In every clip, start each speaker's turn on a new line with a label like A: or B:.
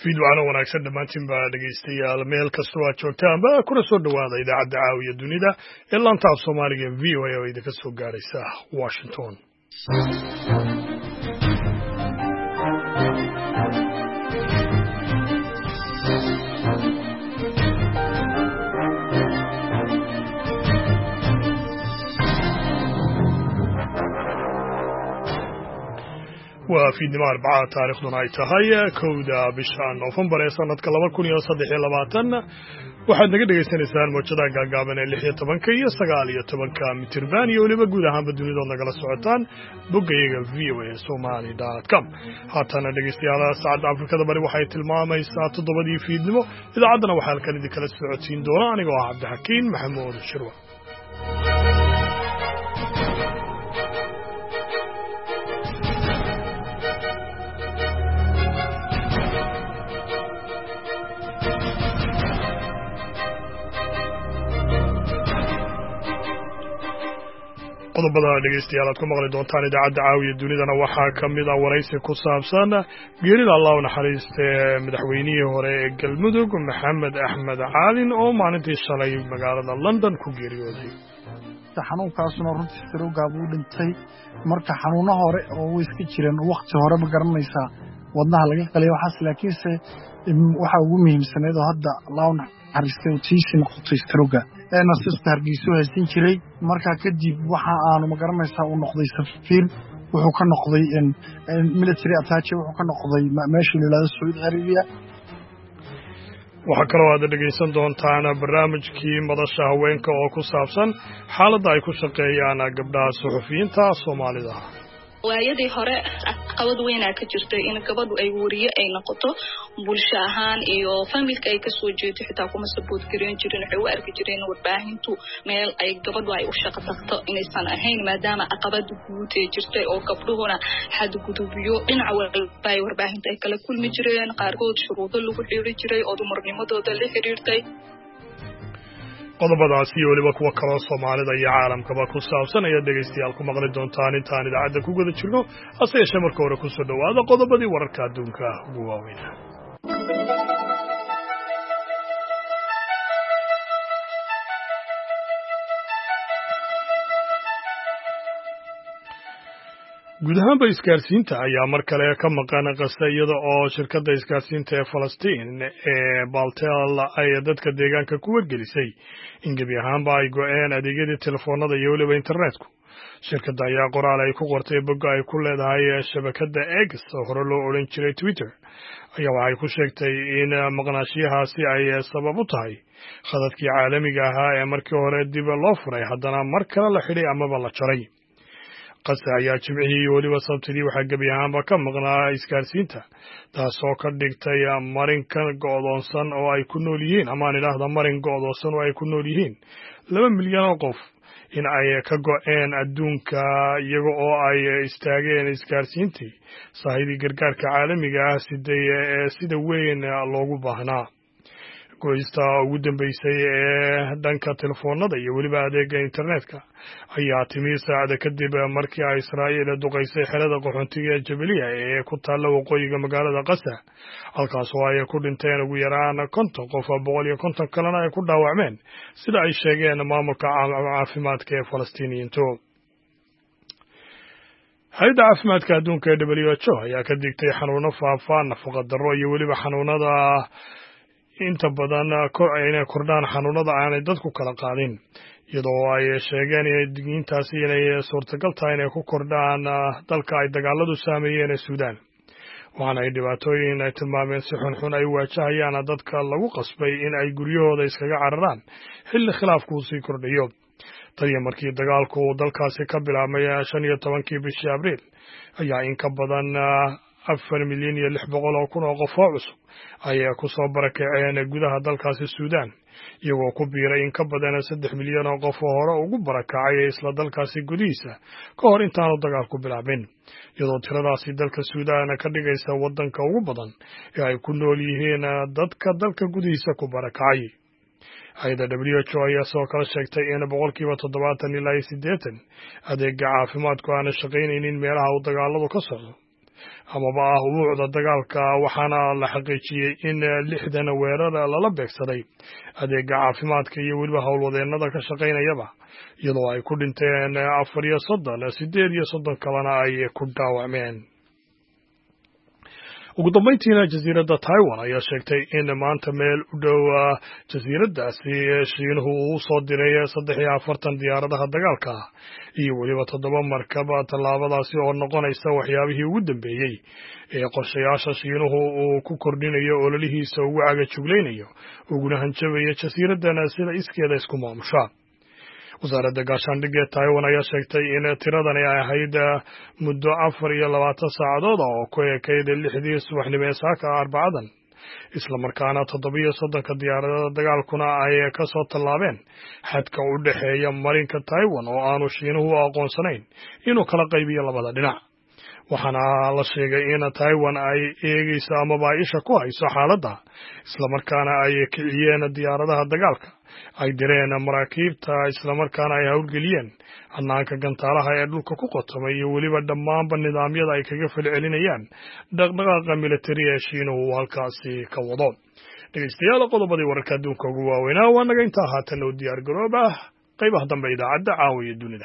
A: fiidwacno wanaagsan dhammaantiin baa dhegaystayaal meel kastoo aad joogtaan ba kuna soo dhowaada idaacadda caawiya dunida ee laanta af soomaaliga v o a oo idinka soo gaaraysa washington. waa fiidnimo Arbacada taariikhduna ay tahay 1 bisha Noofambar ee sanadka 2023 waxaad naga dhageysanaysaan mowjadaha gaagaaban ee 16 iyo 19 mitirban iyo waliba guud ahaanba dunida nagala socotaan boggayaga voasomali.com. haatana dhegeystayaal saacadda Afrikada bari waxay tilmaamaysaa 7 fiidnimo. idaacaddana waxaa halkan idinkala socodsiin doona anigoo ah Cabdixakiin Maxamuud Shirwa. qodobada dhegeystayaal aad ku maqli doontaan idaacadda caawiya dunidana waxaa ka mid ah waraysi ku saabsan geerida Allah u naxariistay madaxweynihii hore ee Galmudug Maxamed Axmed Caalin oo maalintii shalay magaalada London ku geeriyooday.
B: xanuunkaasuna runtii sirowgaab uu dhintay marka xanuuno hore oo way iska jireen waqti hore ma garanaysaa wadnaha laga qalay waxaas laakiinse waxa ugu muhiimsaneed oo hadda Allah u naxariistay tiisi noqotay sirowga nasiista hargeysa haysan jiray marka kadib waxa aanu ma garanaysaa uu noqday safiir wuxuu ka noqday military attaché wuxuu ka noqday meeshii la yiraahdo Saudi Arabia.
A: waxaa kaloo aad dhegeysan doontaan barnaamijkii madasha haweenka oo ku saabsan xaaladda ay ku shaqeeyaan gabdhaha suxufiyiinta Soomaalida.
C: waayadii hore caqabad weyn ka jirtay in gabadhu ay wariye ay noqoto bulsho ahaan iyo familka ay ka soo jeedo xitaa kuma support gareyn jirin waxay u arki jireen warbaahintu meel ay gabadhu ay u shaqo tagto inaysan ahayn maadaama caqabad guud ay jirtay oo gabdhuhuna xad gudubiyo dhinac walba ay warbaahinta ay kala kulmi jireen qaarkood shuruudo lagu xiri jiray oo dumarnimadooda la xiriirtay.
A: qodobadaasi iyo waliba kuwa kaloo Soomaalida iyo caalamkaba ku saabsan ayaa dhegeystayaal ku maqli doontaan intaan idaacadda ku guda jirno. hase yeeshee marka hore ku soo dhowaada qodobadii wararka adduunka ugu waaweyn. guud ahaanba isgaarsiinta ayaa mar kale ka maqan qasa iyada oo shirkadda isgaarsiinta ee Falastiin ee Baltel ay dadka deegaanka ku wargelisay in gebi ahaanba ay go'een adeegyadii telefoonada iyo waliba internetku. shirkadda ayaa qoraal ay ku qortay bogga ay ku leedahay shabakadda X oo hore loo odhan jiray Twitter ayaa waxay ku sheegtay in maqnaashiyahaasi ay sabab u tahay khadadkii caalamiga ahaa ee markii hore dib loo furay haddana mar kale la xidhay amaba la jaray. qasa ayaa jimcihii iyo waliba sabtidii waxaa gebi ahaanba ka maqnaa isgaarsiinta taasoo ka dhigtay marinkan go'doonsan oo ay ku nool yihiin amaan idhaahda marin go'doonsan oo ay ku nool yihiin 2 milyan oo qof in ay ka go'een adduunka iyaga oo ay istaageen isgaarsiintii sahaydi gargaarka caalamiga ah sida weyn loogu baahnaa. goysta ugu dambeysay ee dhanka telefoonada iyo waliba adeega internetka ayaa timi saacada kadib markii ay Israa'iil duqeysay xerada qaxoontiga ee Jabaliya ee ku taalla waqooyiga magaalada Gaza halkaas oo ay ku dhinteen ugu yaraan 50 qof 150 kalena ay ku dhaawacmeen sida ay sheegeen maamulka caafimaadka ee Falastiiniyiintu. hay'adda caafimaadka adduunka ee WHO ayaa ka digtay xanuuno faafa nafaqo darro iyo waliba xanuunada inta badan inay kordhaan xanuunada aanay dadku kala qaadin iyadoo ay sheegeen digniintaasi inay suurtagal tahay inay ku kordhaan dalka ay dagaaladu saameeyeen ee Suudaan waxaana ay dhibaatooyin ay tilmaameen si xunxun ay waajahayaan dadka lagu qasbay in ay guryahooda iskaga cararaan xilli khilaafku sii kordhayo. taliya markii dagaalku dalkaasi ka bilaabmay 15 bishii Abriil ayaa in ka badan 4 milyan iyo 600 kun oo qof oo cusub ayaa ku soo barakaceen gudaha dalkaasi Suudaan iyagoo ku biiray in ka badan 3 milyan oo qof oo hore ugu barakacay isla dalkaasi gudihiisa ka hor intaanu dagaalku bilaabin iyadoo tiradaasi dalka Suudaan ka dhigaysa wadanka ugu badan ee ay ku nool yihiin dadka dalka gudihiisa ku barakacay. hay'adda WHO ayaa soo kala sheegtay in 70% ilaa 80 adeega caafimaadku aan shaqaynaynin meelaha uu dagaaladu ka socdo amaba ah ubuucda dagaalka waxaana la xaqiijiyey in 60 weerar lala beegsaday adeega caafimaadka iyo weliba howlwadeennada ka shaqaynayaba iyadoo ay ku dhinteen 38 kalena ay ku dhaawacmeen. ugu dambayntiina jasiiradda Taiwan ayaa sheegtay in maanta meel u dhow jasiiraddaasi Shiinuhu uu soo diray 43 diyaaradaha dagaalka iyo weliba 7 markab. tallaabadaasi oo noqonaysa waxyaabihii ugu dambeeyey ee qorshayaasha Shiinuhu uu ku kordhinayo ololihiisa ugu cagajuglaynayo uguna hanjabayo jasiiraddan sida iskeeda isku maamusha. wasaaradda gaashaandhigga ee Taiwan ayaa sheegtay in tiradani ay ahayd muddo 24 saacadood oo ku ekayd 6 subaxnimo ee saaka Arbacadan, isla markaana 37 diyaaradaha dagaalkuna ay ka soo tallaabeen xadka u dhexeeya marinka Taiwan oo aanu Shiinuhu aqoonsanayn inuu kala qaybiyo labada dhinac. waxaana la sheegay in Taiwan ay eegayso amaba isha ku hayso xaaladda, isla markaana ay kiciyeen diyaaradaha dagaalka, ay direen maraakiibta, isla markaana ay howlgeliyeen hannaanka gantaalaha ee dhulka ku qotomay iyo weliba dhammaanba nidaamyada ay kaga falcelinayaan dhaqdhaqaaqa militari ee Shiinuhu halkaasi ka wado. dhegeystayaal, qodobadii wararka adduunka ugu waaweynaa waa naga intaa. haatan u diyaar garoob qaybaha dambe idaacadda caawiya dunida.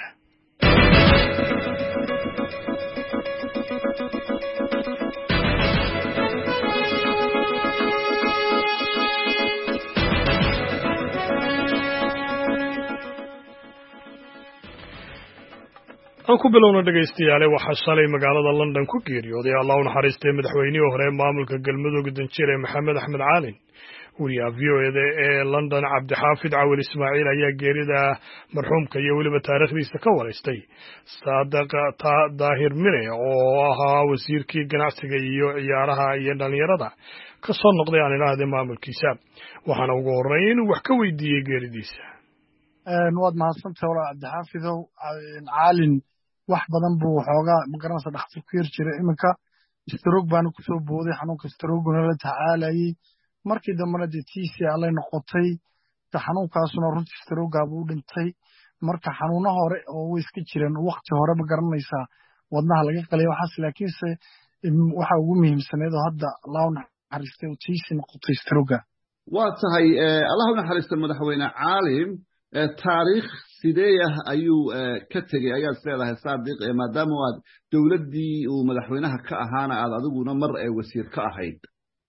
A: aan ku bilowno dhegeystayaale, waxaa shalay magaalada London ku geeriyooday Allah u naxariistay madaxweynihii hore maamulka galmudug danjire Maxamed Axmed Caalin. wariyaha VOA ee London Cabdixaafid Cawil Ismaaciil ayaa geerida marxuumka iyo weliba taariikhdiisa ka waraystay Saadaq Daahir Mire oo ahaa wasiirkii ganacsiga iyo ciyaaraha iyo dhalinyarada ka soo noqday aan ilaahdee maamulkiisa, waxaana ugu horreyn inuu wax ka weydiiyey geeridiisa.
B: waad mahadsantahay walaal Cabdixaafidow. Caalin wax badan buu xoogaa magaranaysa dhakhtar ku yar jiray. iminka stroke baana ku soo booday, xanuunka stroke-na la tacaalayay. markii dambena dee tiisii allay noqotay, xanuunkaasuna runtii stroke buu u dhintay. marka xanuuno hore oo way iska jireen waqti hore ma garanaysaa wadnaha laga qalay waxaas, laakiinse waxa ugu muhiimsaneed oo hadda Allah u naxariistay oo tiisii noqotay stroke.
D: waa tahay Allah u naxariistay madaxweyne Caalin. taariikh sidee ayuu ka tegay ayaad leedahay Saadiq, maadaama aad dowladdii uu madaxweynaha ka ahaana aad adiguna mar wasiir ka ahayd?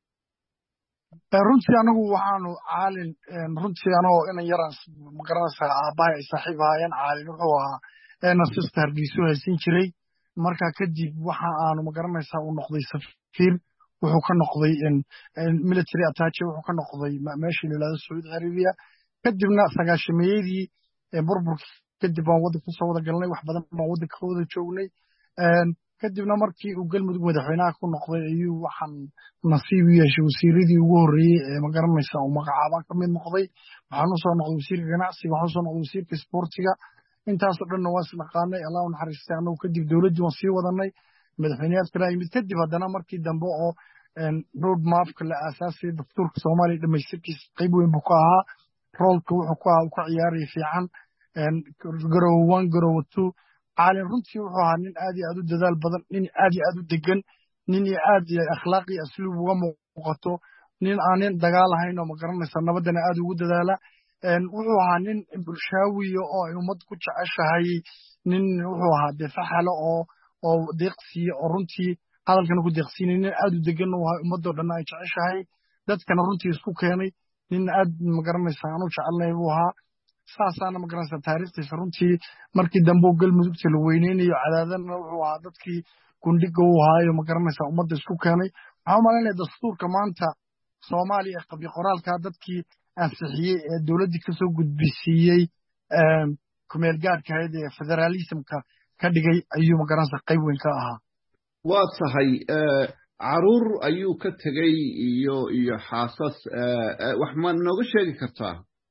B: runtii anagu waxaanu Caalin runtii anoo inan yaran magaranaysaa aabbahay ay saaxiib ahaayeen. Caalin wuxuu ahaa nasista Hargeysa haysan jiray. marka kadib waxa aanu magaranaysaa uu noqday safiir, wuxuu ka noqday military attaché, wuxuu ka noqday meeshii la yiraahdo Saudi Arabia. kadibna sagaashameeyadii burburkii kadib baan waddanka kusoo wada galnay, wax badan baan waddanka ka wada joognay. kadibna markii uu galmudug madaxweynaha ku noqday ayuu waxaan nasiib u yeeshay wasiiradii ugu horreeyey ee magaranaysa uu magacaabaan ka mid noqday. waxaan u soo noqday wasiirka ganacsiga, waxaan u soo noqday wasiirka isboortiga. intaasoo dhanna waan isnaqaanay. Allah u naxariistay. annagu kadib dowladdii waan sii wadanay, madaxweynayaad kala yimid. kadib haddana markii dambe oo road mapka la aasaasay dastuurka Soomaaliya dhamaystirkiisa qayb weyn buu ka ahaa. roolka wuxuu ku ahaa ka ciyaaraya fiican. garow 1 garow 2. Caalin runtii wuxuu ahaa nin aad iyo aad u dadaal badan, nin aad iyo aad u degan, nin iyo aad iyo akhlaaq iyo asluub uga muuqato, nin aan dagaal ahayn oo magaranaysa nabadana aad ugu dadaala. wuxuu ahaa nin bulshaawiya oo ay ummad ku jeceshahay. nin wuxuu ahaa dee faxalo oo deeqsiya oo runtii hadalkana ku deeqsiinay. nin aad u degan oo ahaa ummadoo dhan ay jeceshahay, dadkana runtii isku keenay. nin aad magaranaysa aan u jecelnahay buu ahaa. saasaana magaranaysa taariikhdiisa runtii markii dambe galmudugta la weyneynayo cadaadana wuxuu ahaa dadkii gundhiga u ahaayo magaranaysa ummadda isku keenay. waxaan u malaynayaa dastuurka maanta Soomaaliya ee qabyo qoraalka dadkii ansixiyey ee dowladdii kasoo gudbisiiyey kumeel gaadhka ahayd ee federaalismka ka dhigay ayuu magaranaysa qayb weyn ka ahaa.
D: waa tahay caruur ayuu ka tegey iyo xaasas, wax ma nooga sheegi kartaa?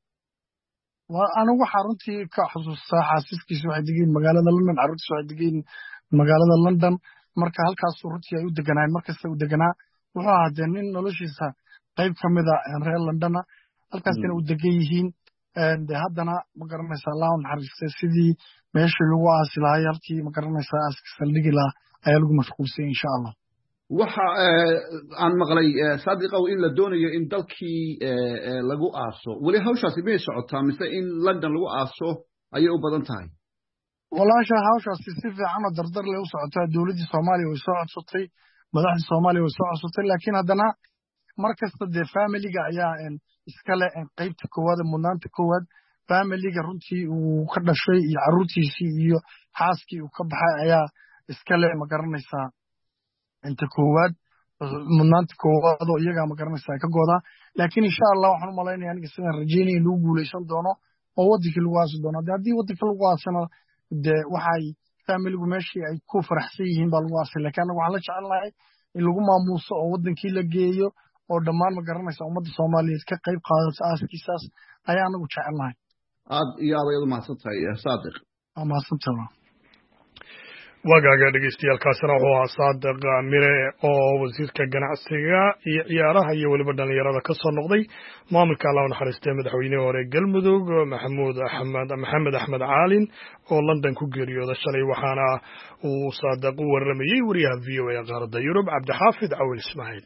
B: anigu waxaa runtii ka xusuustaa xaasaskiisa waxay degayiin magaalada London, carruurtiisa waxay degayiin magaalada London. marka halkaasuu runtii ay u deganaayeen, markasta u deganaa. wuxuu ahaa dee nin noloshiisa qayb ka mida reer Londona, halkaasina u degan yihiin. dee haddana magaranaysa Allah u naxariistay sidii meeshii lagu aasi lahay halkii magaranaysa aaskiisa la dhigi lahaa ayaa lagu mashquulsay insha Allah.
D: waxa aan maqlay saadiqow in la doonayo in dalkii lagu aaso weli hawshaasi may socotaa mise in London lagu aaso ayay u badan tahay
B: walaasha hawshaasi si fiican oo dardar leh u socotaa dowladda Soomaaliya way soo codsatay madaxda Soomaaliya way soo codsatay laakiin haddana markasta dee familiga ayaa iskale qaybta koowaad mudnaanta koowaad familiga runtii uu ka dhashay iyo carruurtiisii iyo xaaskii uu ka baxay ayaa iskale ma garanaysaa inta koowaad mudnaanta koowaad oo iyaga ma garanaysaa ka goodaa laakiin insha Allah waxaan u maleynayaa aniga sidaan rajeynayay inuu guuleysan doono oo wadankii lagu aasi doono haddii wadankii lagu aasana dee waxay familigu meeshii ay ku faraxsan yihiin baa lagu aasay laakiin anagu waxaan la jecelnahay in lagu maamuuso oo wadankii la geeyo oo dhammaan ma garanaysaa ummadda Soomaaliyeed ka qayb qaadato aaskiisaas ayaa anagu jecelnahay
D: aad iyo aad ayaad mahadsantahay saadiq
B: mahadsantahay
A: wagaaga dhegeystayaal-kaasina wuxuu ahaa saadiq mire oo wasiirka ganacsiga iyo ciyaaraha iyo weliba dhalinyarada ka soo noqday maamulka Allah u naxariistay madaxweynihii hore galmudug maxamed axmed caalin oo London ku geeriyooday shalay waxaana uu saadiq u waramayay wariyaha VOA qaaradda Yurub Cabdixaafid Cawil Ismaaciil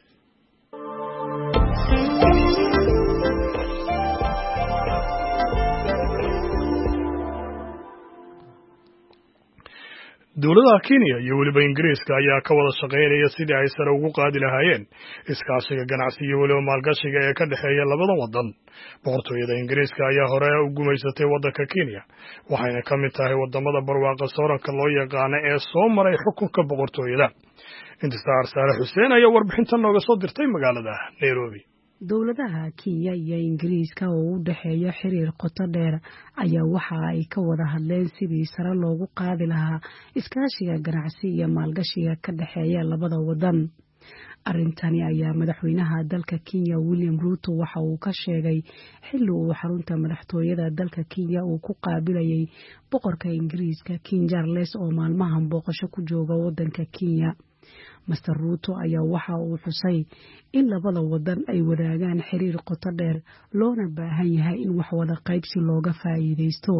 A: dowladaha Kenya iyo weliba Ingiriiska ayaa ka wada shaqeynaya sidii ay sare ugu qaadi lahaayeen iskaashiga ganacsi iyo weliba maalgashiga ee ka dhexeeya labada wadan. Boqortooyada Ingiriiska ayaa hore u gumaysatay wadanka Kenya waxayna ka mid tahay wadamada barwaaqo sooranka loo yaqaan ee soo maray xukunka boqortooyada. Intisaar Saare Xuseen ayaa warbixintan nooga soo dirtay magaalada Nairobi.
E: dowladaha Kenya iyo Ingiriiska oo u dhaxeeya xiriir qoto dheer ayaa waxa ay ka wada hadleen sidii sare loogu qaadi lahaa iskaashiga ganacsi iyo maalgashiga ka dhexeeya labada wadan. Arrintani ayaa madaxweynaha dalka Kenya William Ruto waxa uu ka sheegay xilli uu xarunta madaxtooyada dalka Kenya uu ku qaabilayay boqorka Ingiriiska King Charles oo maalmahan booqasho ku jooga wadanka Kenya. Mr. Ruto ayaa waxa uu xusay in labada wadan ay wadaagaan xiriir qoto dheer loona baahan yahay in wax wada qaybsi looga faa'iideysto.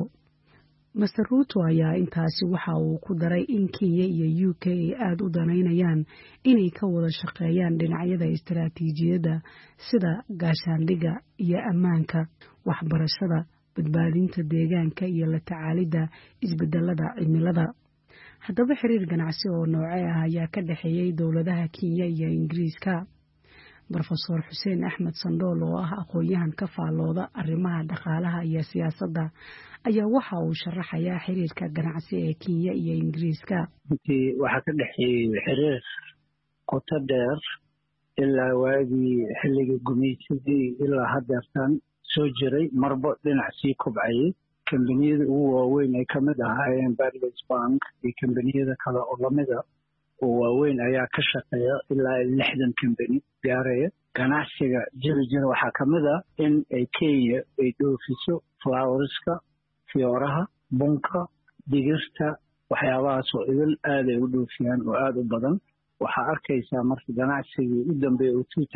E: Mr. Ruto ayaa intaasi waxa uu ku daray in Kenya iyo UK ay aad u danaynayaan inay ka wada shaqeeyaan dhinacyada istiraatiijiyadda sida gaashaandhigga iyo ammaanka, waxbarashada, badbaadinta deegaanka iyo la tacaalidda isbedelada cimilada. Haddaba xiriir ganacsi oo noocee ah ayaa ka dhaxeeyay dowladaha Kenya iyo Ingiriiska. Professor Xuseen Axmed Sandool oo ah aqoonyahan ka faalooda arrimaha dhaqaalaha iyo siyaasadda ayaa waxa uu sharaxayaa xiriirka ganacsi ee Kenya iyo Ingiriiska.
F: Waxa ka dhaxeeyay xiriir qoto dheer ilaa waagii xilliga gumaysigii ilaa haddeertan soo jiray marba dhinac sii kobcayay. kambaniyada ugu waaweyn ay ka mid ahaayeen Barclays Bank iyo kambaniyada kale oo lamida oo waaweyn ayaa ka shaqeeya ilaa 60 kambani gaaraya. ganacsiga jira waxaa ka mid ah in ay Kenya ay dhoofiso flowerska, fiyooraha, bunka, digirta, waxyaabahaas oo idil aad ay u dhoofiyaan oo aad u badan. waxaa arkaysaa marka ganacsigii u dambeeyay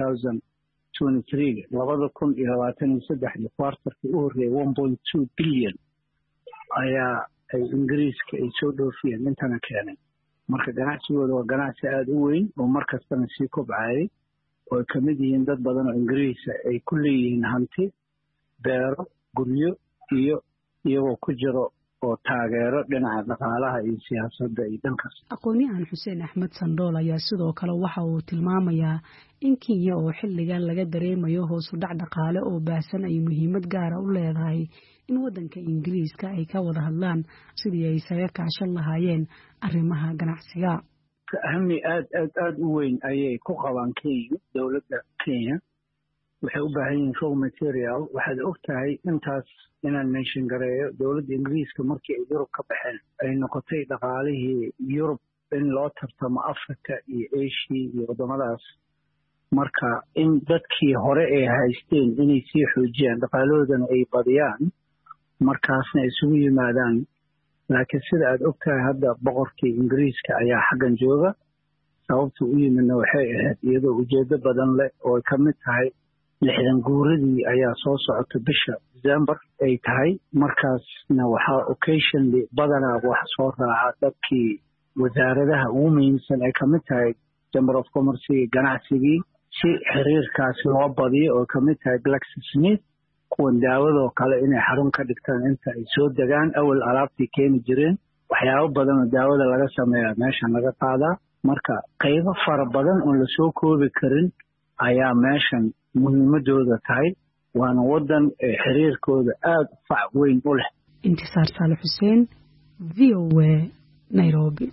F: 2023 kwartarkii u horreeyay 1.2 bilyan ayaa ay Ingiriiska ay soo dhoofiyeen intana keenay. marka ganacsigooda waa ganacsi aad u weyn oo markastana sii kobcayay oo ay ka mid yihiin dad badan oo Ingiriisa ay ku leeyihiin hanti, beero, guryo iyo iyagoo ku jiro oo taageero dhinaca dhaqaalaha iyo siyaasadda iyo dhankaas.
E: Aqoonyahan Xuseen Axmed Sandool ayaa sidoo kale waxa uu tilmaamayaa in Kenya oo xilligan laga dareemayo hoos u dhac dhaqaale oo baahsan ay muhiimad gaar ah u leedahay in wadanka Ingiriiska ay ka wada hadlaan sidii ay isaga kaashan lahaayeen arrimaha ganacsiga.
F: ahmi aad u weyn ayay ku qabaan Kenya. dowladda Kenya waxay u baahan yihiin raw material. waxaad ogtahay intaas inaan mention gareeyo dowladda Ingiriiska markii ay Yurub ka baxeen ay noqotay dhaqaalihii Yurub in loo tartamo Afrika iyo Asia iyo wadamadaas. marka in dadkii hore ay haysteen inay sii xoojiyaan dhaqaalahoodana ay badiyaan markaasna isugu yimaadaan. laakiin sida aad ogtahay hadda boqorkii Ingiriiska ayaa xaggan jooga. sababta u yimidna waxay ahayd iyadoo ujeedo badan leh oo ka mid tahay 60 guuradii ayaa soo socota bisha December ay tahay. markaasna waxaa occasionally badanaa wax soo raaca dadkii wasaaradaha ugu muhiimsan ay ka mid tahay chamber of commerce ganacsigii si xiriirkaasi loo badiyo oo ka mid tahay GlaxoSmith kuwan daawadoo kale inay xarun ka dhigtaan inta ay soo degaan awal alaabtii keeni jireen waxyaabo badan oo daawada laga sameeyaa meeshan laga qaadaa marka qaybo fara badan oo la soo koobi karin ayaa meeshan muhiimadooda tahay waana wadan xiriirkooda aad fac weyn u leh
E: intisaar Saalax Xuseen VOA Nairobi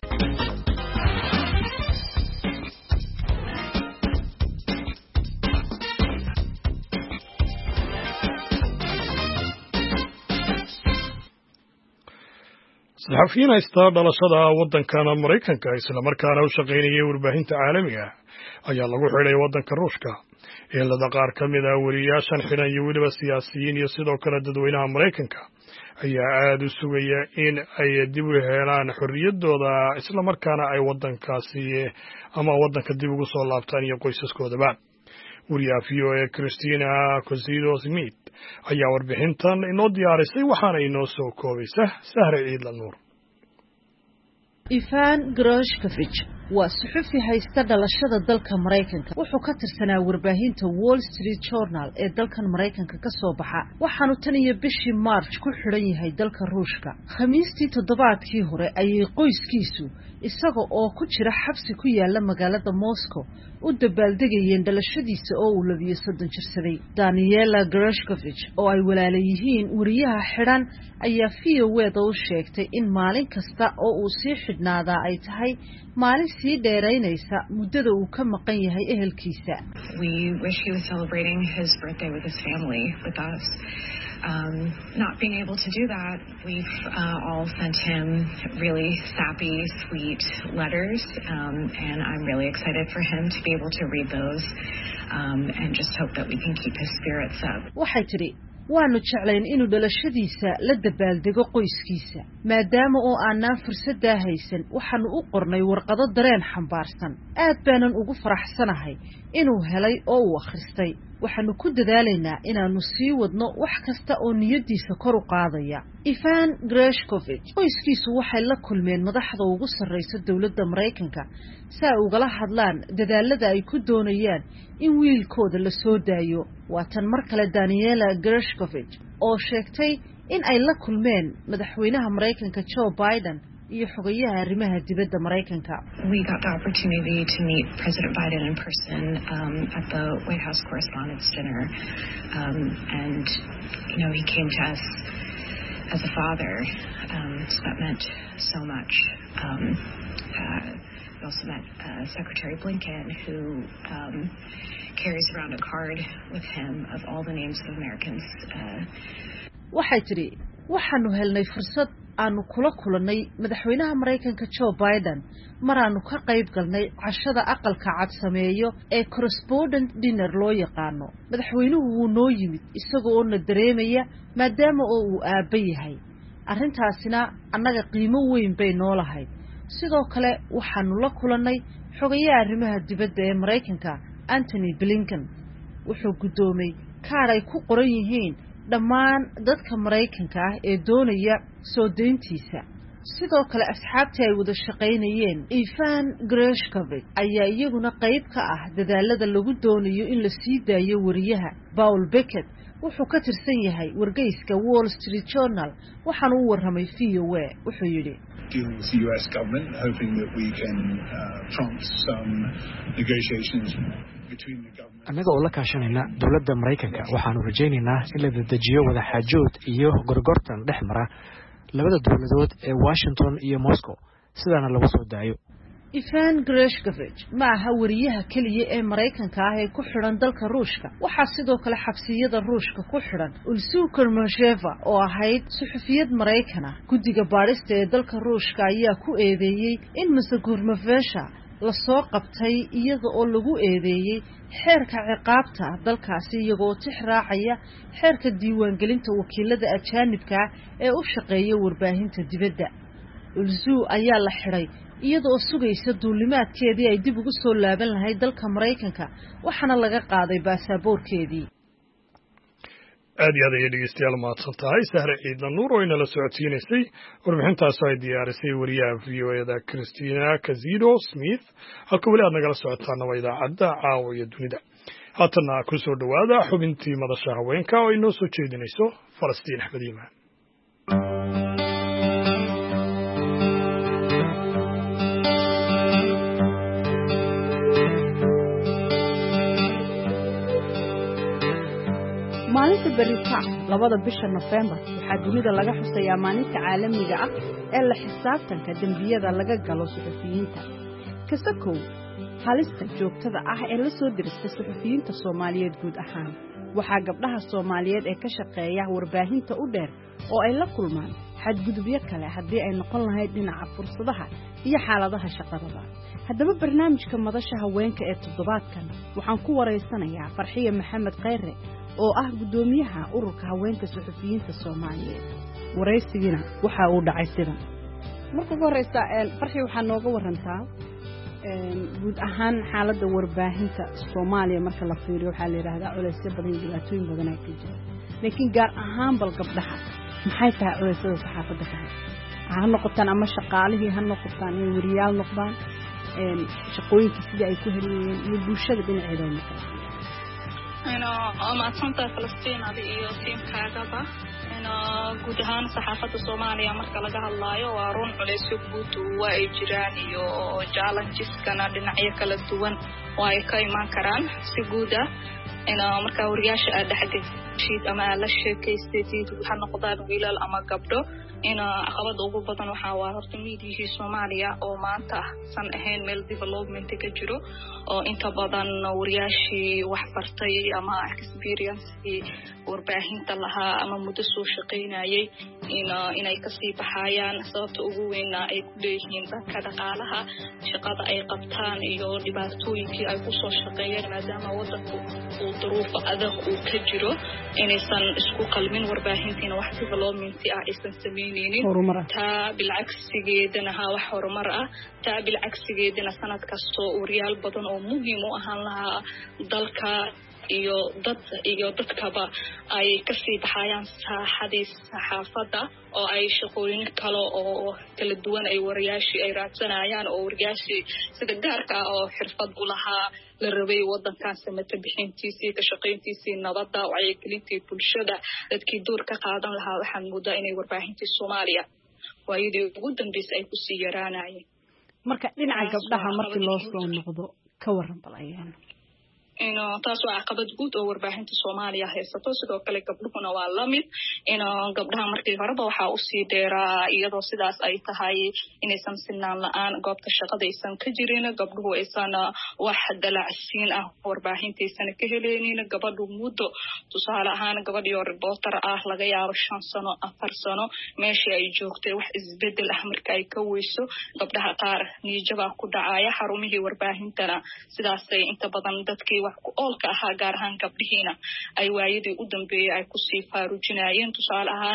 A: saxafiyiin haysta dhalashada waddankan Mareykanka isla markaana u shaqaynayay warbaahinta caalamiga ayaa lagu xidhay waddanka Ruushka eelada qaar ka mid ah wariyaashan xidhan iyo weliba siyaasiyiin iyo sidoo kale dadweynaha Mareykanka ayaa aad u sugaya in ay dib u helaan xorriyadooda isla markaana ay waddankaasi ama waddanka dib ugu soo laabtaan iyo qoysaskoodaba wariyaha VOA Christina Cosido Smith ayaa warbixintan inoo diyaarisay waxaana inoo soo koobaysa Sahre Ciidla Nuur
G: Ivan Gershkovich waa suxufi haysta dhalashada dalka Mareykanka wuxuu ka tirsanaa warbaahinta Wall Street Journal ee dalkan Mareykanka ka soo baxa waxaanu tan iyo bishii March ku xiran yahay dalka Ruushka Khamiistii toddobaadkii hore ayay qoyskiisu isaga oo ku jira xabsi ku yaala magaalada Moscow u dabaaldegayeen dhalashadiisa oo uu 12 jirsaday Daniela Gershkovich oo ay walaalayihiin wariyaha xiran ayaa VOA u sheegtay in maalin kasta oo uu sii xidhnaadaa ay tahay maalin sii dheeraynaysa muddada uu ka maqan yahay ehelkiisa
H: We wish he was celebrating his birthday with his family with us. Not being able to do that, we've all sent him really sappy, sweet letters, and I'm really excited for him to be able to read those and just hope that we can keep his spirits up.
G: waxay tiri waanu jeclayn inuu dhalashadiisa la dabaaldego qoyskiisa maadaama oo aanan fursadda haysan waxaanu u qornay warqado dareen xambaarsan aad baanan ugu faraxsanahay inuu helay oo uu akhristay waxaanu ku dadaalaynaa inaanu sii wadno wax kasta oo niyadiisa kor u qaadaya Ivan Gershkovich qoyskiisu waxay la kulmeen madaxda ugu sarreysa dawladda Mareykanka si ay ugala hadlaan dadaalada ay ku doonayaan in wiilkooda la soo daayo waa tan mar kale Daniela Gershkovich oo sheegtay in ay la kulmeen madaxweynaha Mareykanka Joe Biden iyo xogayaha arrimaha dibadda Mareykanka
H: We got the opportunity to meet President Biden in person at the White House Correspondents' Dinner, and he came to us as a father, so that meant so much. We also met Secretary Blinken, who carries around a card with him of all the names of Americans.
G: waxay tiri waxaanu helnay fursad aanu kula kulannay madaxweynaha Mareykanka Joe Biden maraanu ka qayb galnay cashada aqalka cad sameeyo ee correspondent dinner loo yaqaano madaxweynuhu wuu noo yimid isagoo oo na dareemaya maadaama oo uu aabba yahay arrintaasina annaga qiimo weyn bay noo lahayd sidoo kale waxaanu la kulannay xogayaha arrimaha dibadda ee Mareykanka Anthony Blinken wuxuu gudoomay kaar ay ku qoran yihiin dhammaan dadka Mareykanka ah ee doonaya soo deyntiisa sidoo kale asxaabtii ay wada shaqaynayeen Ivan Gershkovich ayaa iyaguna qayb ka ah dadaalada lagu doonayo in la sii daayo wariyaha Paul Beckett wuxuu ka tirsan yahay wargeyska Wall Street Journal waxaanu u warramay VOA wuxuu yiri
I: dealing with the US government hoping that we can prompt some negotiations between the government
J: annaga oo la kaashanayna dawladda Mareykanka waxaanu rajaynaynaa in la dedejiyo wada xaajood iyo gorgortan dhexmara labada dawladood ee Washington iyo Moscow sidana lagu soo daayo
G: Ivan Gershkovich ma aha wariyaha kaliya ee Mareykanka ah ee ku xiran dalka Ruushka waxa sidoo kale xabsiyada Ruushka ku xiran Ulsu Kurmasheva oo ahayd suxufiyad Mareykan ah guddiga baarista ee dalka Ruushka ayaa ku eedeeyay in Kurmasheva la soo qabtay iyada oo lagu eedeeyay xeerka ciqaabta dalkaasi iyagoo tixraacaya xeerka diiwaangelinta wakiilada ajaanibka ee u shaqeeya warbaahinta dibadda Ulsu ayaa la xiray iyadoo sugaysa duulimaadkeedii ay dib ugu soo laaban lahayd dalka Mareykanka waxaana laga qaaday baasaboorkeedii
A: aad iyo aad ayay dhegeystayaal mahadsan tahay sahre ciidla nuur oo inala socodsiinaysay warbixintaasoo ay diyaarisay wariyaha v o eda christina kazido smith halka weli aad nagala socotaana waa idaacadda caawa iyo dunida haatanna ku soo dhowaada xubintii madasha haweenka oo inoo soo jeedinayso falastiin axmed iimaan
K: maalinta beritac 2 bisha November waxaa dunida laga xusayaa maalinta caalamiga ah ee la xisaabtanka dambiyada laga galo suxufiyiinta kasakow halista joogtada ah ee la soo dirista suxufiyiinta Soomaaliyeed guud ahaan waxaa gabdhaha Soomaaliyeed ee ka shaqeeya warbaahinta u dheer oo ay la kulmaan xadgudubyo kale haddii ay noqon lahayd dhinaca fursadaha iyo xaaladaha shaqada haddaba barnaamijka madasha haweenka ee toddobaadkan waxaan ku wareysanayaa Farxiye Maxamed Khayre oo ah gudoomiyaha ururka haweenka suxufiyiinta Soomaaliyeed wareysigina waxa uu dhacay sidan marka horeysa Farxiye waxa nooga warantaa guud ahaan xaaladda warbaahinta Soomaaliya marka la fiiriyo waxa la yiraahdaa culeysyo badan iyo dhibaatooyin badan ay ka jiraan laakiin gaar ahaan bal gabdhaha maxay tahay culeysyada saxaafadda ka ha noqotaan ama shaqaalihii ha noqotaan iyo wariyaal noqdaan shaqooyinka sidii ay ku helayeen iyo bulshada dhinaceeda ay noqdaan
C: أنا أتصنت فلسطين هذه يوسين كعبة أنا جودهان صحافة الصومالية مركلة الله وارون على سبوت وإجراني وجالن جسكنا لنعيا كلا دوان وإيكاي ما كران سجودة أنا مركورياش أدحك شيء أما على الشيء كيستيت وحنقدر ويلا أما قبله أنا أخذ أبو بطن وحوار تميدي في الصومالية أو ما أنت سن هين ميل ديفلوبمنت كجرو أو أنت بدن ورياشي وحفرتي أما experience warbaahin talaha ama muddo soo shaqeynayay in ay kasii baxayaan sababta ugu weyn ay ku leeyihiin dadka dhaqaalaha shaqada ay qabtaan iyo dhibaatooyinkii ay ku soo shaqeeyeen maadaama wadanku uu duruufo adag uu ka jiro inaysan isku qalmin warbaahintiina wax development ah aysan sameyneynin taa bilcagsigeedana wax horumar ah taa bilcagsigeedana sanad kastoo wariyaal badan oo muhiim u ahaan lahaa dalka iyo dadkaba ay kasii baxayaan saaxadii saxaafadda oo ay shaqooyin kale oo kala duwan ay wariyaashii ay raadsanayaan oo wariyaashii sida gaarka ah oo xirfad u lahaa la rabay wadankan samata bixintiisii ka shaqayntiisii nabadda wacyigelintii bulshada dadkii door ka qaadan lahaa waxaan moodaa inay warbaahintii Soomaaliya waayadii ugu dambeysay ay kusii yaraanayeen
K: marka dhinaca gabdhaha markii loo soo noqdo ka waran balayaan
C: إنه تاسوا عقبات جود أو ورباحين الصومالية هي ستوصل وكله قبلهنا واللميت إنه قبلها مركي غربة وحاوسي ديرا يدو سداس أي تهاي إنه سمسنا الآن قبل الشقة إنسان كجرينا قبله إنسان واحد دلع السين ورباحين تيسان كهلينين قبل مودو تصال هان قبل يوربوتر لقيا وشان سنة أفر سنة ماشي أي جوكتي وح إزبدل أحمر كاي كويسو قبلها قار نيجوا كدعاية حرومه ورباحين ترى سداس أنت بدن دتكي oolka ahaa gaar ahaan gabdhihiina ay waayadii u dambeeyay ay kusii faarujinayeen tusaale ahaan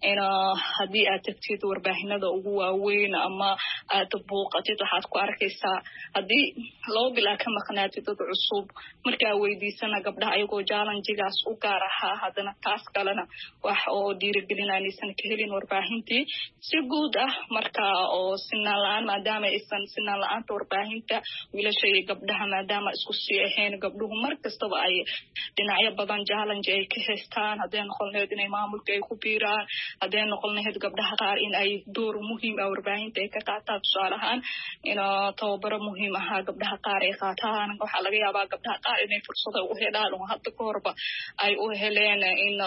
C: haddii aad tagtid warbaahinada ugu waaweyn ama aad buuqatid waxaad ku arkaysaa haddii 2 bil ka maqnaatid dad cusub markaa weydiisana gabdhaha ayagoo challengegaas u gaar ahaa haddana taas kalena wax oo dhiirigelinaysan ka helin warbaahintii si guud ah marka oo sinaan la'aan maadaama aysan sinaan la'aanta warbaahinta wiilasha iyo gabdhaha maadaama isku sii ahayn gabdhuhu markastaba ay dhinacyo badan challenge ay ka haystaan haddii noqon lahayd inay maamulka ay ku biiraan haddii noqon lahayd gabdhaha qaar in ay door muhiim ah warbaahinta ay ka qaataan tusaale ahaan in tababaro muhiim ah gabdhaha qaar ay qaataan waxaa laga yaabaa gabdhaha qaar inay fursado u helaan oo hadda ka horba ay u heleen in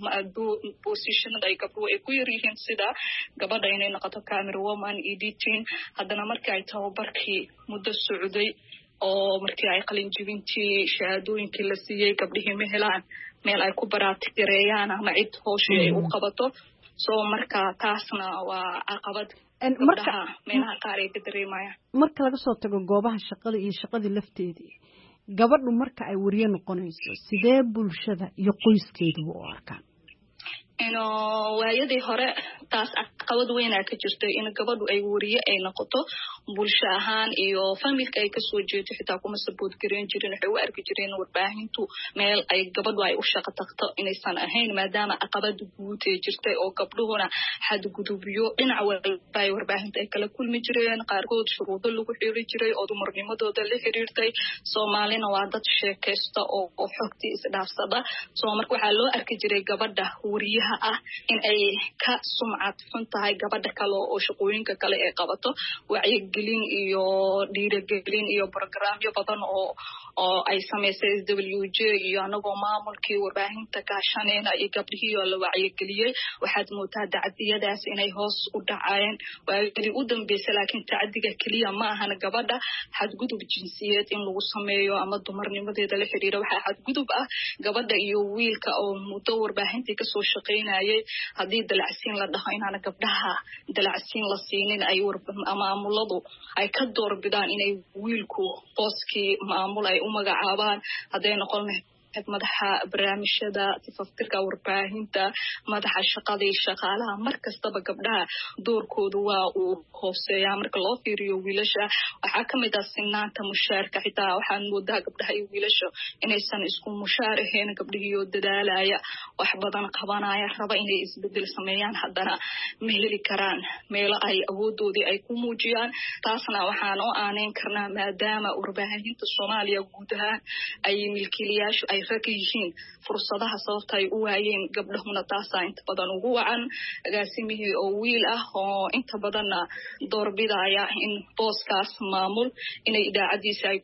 C: positionada ay gabdhuhu ay ku yaryihiin sida gabadha inay noqoto camera woman editing haddana markii ay tababarkii muddo socday oo markii ay qalin jibintii shahaadooyinkii la siiyey gabdhihii ma helaan meel ay ku baraatigareeyaan ama cid hooshii ay u qabato soo marka taasna waa caqabad gabdhaha meelaha qaar ay ka dareemayaan
K: marka laga soo tago goobaha shaqada iyo shaqadii lafteedii gabadhu marka ay wariye noqonayso sidee bulshada iyo qoyskeedu u arkaan
C: waayadii hore taas caqabad weyn ka jirta in gabadhu ay wariye ay noqoto bulsho ahaan iyo familka ay kasoo jeedo xitaa kuma support gareyn jirin waxay u arki jireen warbaahintu meel ay gabadhu ay u shaqo tagto inaysan ahayn maadaama caqabad guud ay jirtay oo gabdhuhuna xadgudubyo dhinac walba ay warbaahinta ay kala kulmi jireen qaarkood shuruudo lagu xiri jiray oo dumarnimadooda la xiriirtay Soomaalina waa dad sheekaysta oo xogtii isdhaafsada soo marka waxaa loo arki jiray gabadha wariyaha ah in ay ka sumcad xun tahay gabadha kale oo shaqooyinka kale ay qabato wacyigelin iyo dhiirigelin iyo barnaamijyo badan oo ay sameysay SWJ iyo anagoo maamulkii warbaahinta kaashanayna iyo gabdhihii oo la wacyigeliyay waxaad moodaa dacdiyadaas inay hoos u dhacayeen waagii u dambeysay laakiin tacdiga kaliya ma ahan gabadha xadgudub jinsiyeed in lagu sameeyo ama dumarnimadeeda la xiriira waxaa xadgudub ah gabadha iyo wiilka oo muddo warbaahintii kasoo shaqaynayay haddii dalacsiin la dhaho inaana gabdhaha dalacsiin la siinin ay maamuladu ay ka doorbidaan inay wiilku booskii maamul ay u magacaabaan hadday noqon madaxa barnaamijyada tifaftirka warbaahinta madaxa shaqada iyo shaqaalaha markastaba gabdhaha doorkoodu waa uu hooseeyaa marka loo fiiriyo wiilasha waxaa kamid ah sinaanta mushaarka xitaa waxaan moodaa gabdhaha iyo wiilasha inaysan isku mushaar ahayn gabdhihii dadaalaya wax badan qabanaya raba inay isbedel sameeyaan haddana ma heli karaan meelo ay awoodoodii ay ku muujiyaan taasna waxaan u aaneyn karnaa maadaama warbaahinta Soomaaliya guud ahaan ay milkiilayaashu ay rag yihiin fursadaha sababta ay u waayeen gabdhahuna taasa inta badan ugu wacan agaasimihii oo wiil ah oo inta badan doorbidaya in booskaas maamul inay idaacadiisa ay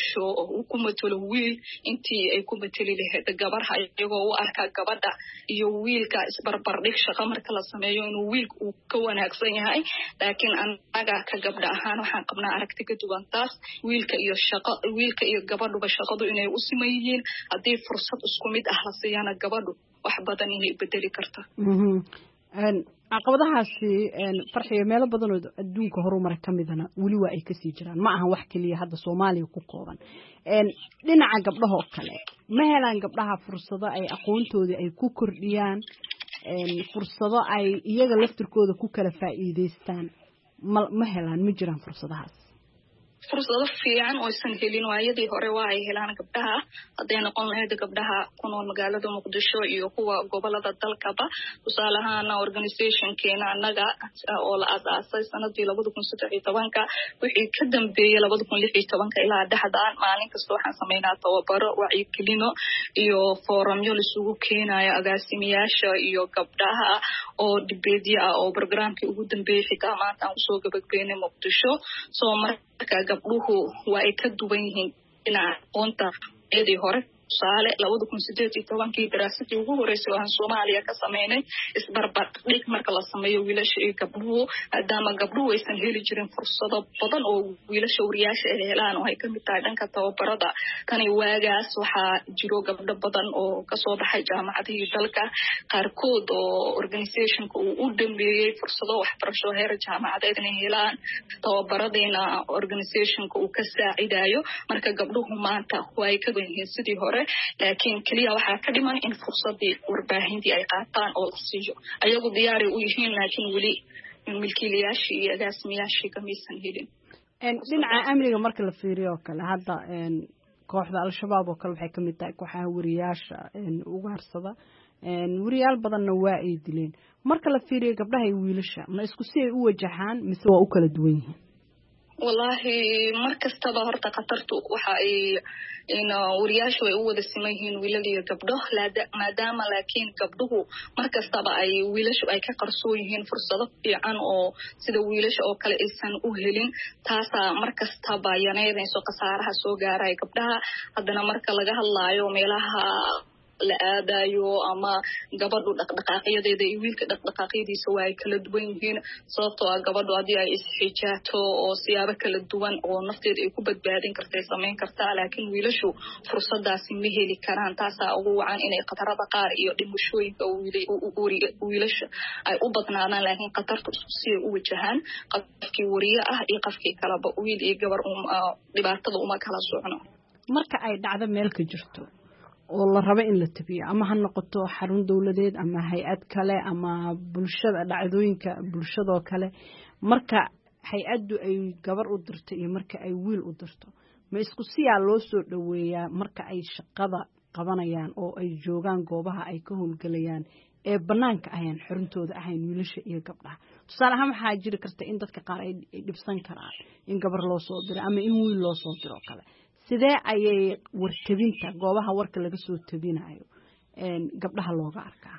C: ku matalo wiil intii ay ku matali lahayd gabarha iyagoo u arka gabadha iyo wiilka isbarbardhig shaqo marka la sameeyo inuu wiilku uu ka wanaagsan yahay laakiin anaga ka gabdha ahaan waxaan qabnaa aragti ka duwan taas wiilka iyo gabadhuba shaqadu inay u siman yihiin haddii fursad isku mid ah la siiyana gabadhu wax badan inay bedeli karta
K: caqabadahaasi farxiyo meelo badan oo adduunka horumar ka midana weli waa ay kasii jiraan ma ahan wax keliya hadda Soomaaliya ku kooban dhinaca gabdhaha oo kale ma helaan gabdhaha fursado ay aqoontoodii ay ku kordhiyaan fursado ay iyaga laftirkooda ku kala faa'iideystaan ma helaan ma jiraan fursadahaas
C: fursado fiican oo aysan helin waayadii hore waa ay helaan gabdhaha hadday noqon lahayd gabdhaha ku nool magaalada Muqdisho iyo kuwa gobolada dalkaba tusaale ahaan organizationkeena annaga oo la aasaasay sanadii 2013 wixii ka dambeeyay 2016 ilaa dhaxdaan maalin kasta waxaan sameynaa tababaro wacyigelino iyo foorumyo la isugu keenayo agaasimayaasha iyo gabdhaha oo dibadii ah oo barnaamijkii ugu dambeeyay xitaa maanta aan soo gabagabeynay Muqdisho soo marka gabdhuhu waa ay ka duwan yihiin dhinaca aqoonta eedii hore tusaale 2018 daraasadii ugu horeysay oo aan Soomaaliya ka sameynay isbarbardhig marka la sameeyo wiilasha iyo gabdhuhu maadaama gabdhuhu aysan heli jirin fursado badan oo wiilasha wariyaasha ay helaan oo ay kamid tahay dhanka tababarada tani waagaas waxaa jiro gabdho badan oo kasoo baxay jaamacadihii dalka qaarkood oo organizationka uu u dambeeyay fursado waxbarasho heer jaamacadeed inay helaan tababaradiina organizationka uu ka saacidayo marka gabdhuhu maanta waa ay ka badan yihiin sidii hore laakiin kaliya waxaa ka dhiman in fursadii warbaahintii ay qaataan oo la siiyo ayagu diyaari u yihiin laakiin weli milkiilayaashii iyo agaasimayaashii kamaysan helin
K: dhinaca amniga marka la fiiriyo oo kale hadda kooxda al-shabaab oo kale waxay ka mid tahay kooxaha wariyaasha ugaarsada wariyaal badanna waa ay dileen marka la fiiriyo gabdhaha iyo wiilasha ma isku si ay u wajahaan mise waa u kala duwan yihiin
C: wallahi markastaba horta khatartu waxa ay wariyaashu ay u wada siman yihiin wiilal iyo gabdho maadaama laakiin gabdhuhu markastaba ay wiilashu ay ka qarsoon yihiin fursado fiican oo sida wiilasha oo kale aysan u helin taasaa markastaba yaneynayso khasaaraha soo gaaraya gabdhaha haddana marka laga hadlaayo meelaha la aadayo ama gabadhu dhaqdhaqaaqyadeeda iyo wiilka dhaqdhaqaaqyadiisa waa ay kala duwan yihiin sababtoo ah gabadhu haddii ay isxijaato oo siyaabo kala duwan oo nafteeda ay ku badbaadin karta ay samayn kartaa laakiin wiilashu fursadaasi ma heli karaan taasaa ugu wacan inay khatarada qaar iyo dhimashooyinka wiilasha ay u badnaadaan laakiin khatartu isku si ay u wajahaan qofkii wariye ah iyo qofkii kaleba wiil iyo gabar dhibaatada uma kala socno
K: marka ay dhacdo meel ka jirto oo la rabo in la tabiyo ama ha noqoto xarun dawladeed ama hay-ad kale ama bulshada dhacdooyinka bulshadoo kale marka hay-addu ay gabar u dirto iyo marka ay wiil u dirto ma isku siyaa loo soo dhoweeyaa marka ay shaqada qabanayaan oo ay joogaan goobaha ay ka howlgelayaan ee banaanka ayaan xuruntooda ahayn wiilasha iyo gabdhaha tusaale ahaan waxaa jiri karta in dadka qaar ay dhibsan karaan in gabar loo soo diro ama in wiil loo soo diro kale sidee ayay wartabinta goobaha warka laga soo tabinayo gabdhaha looga arkaa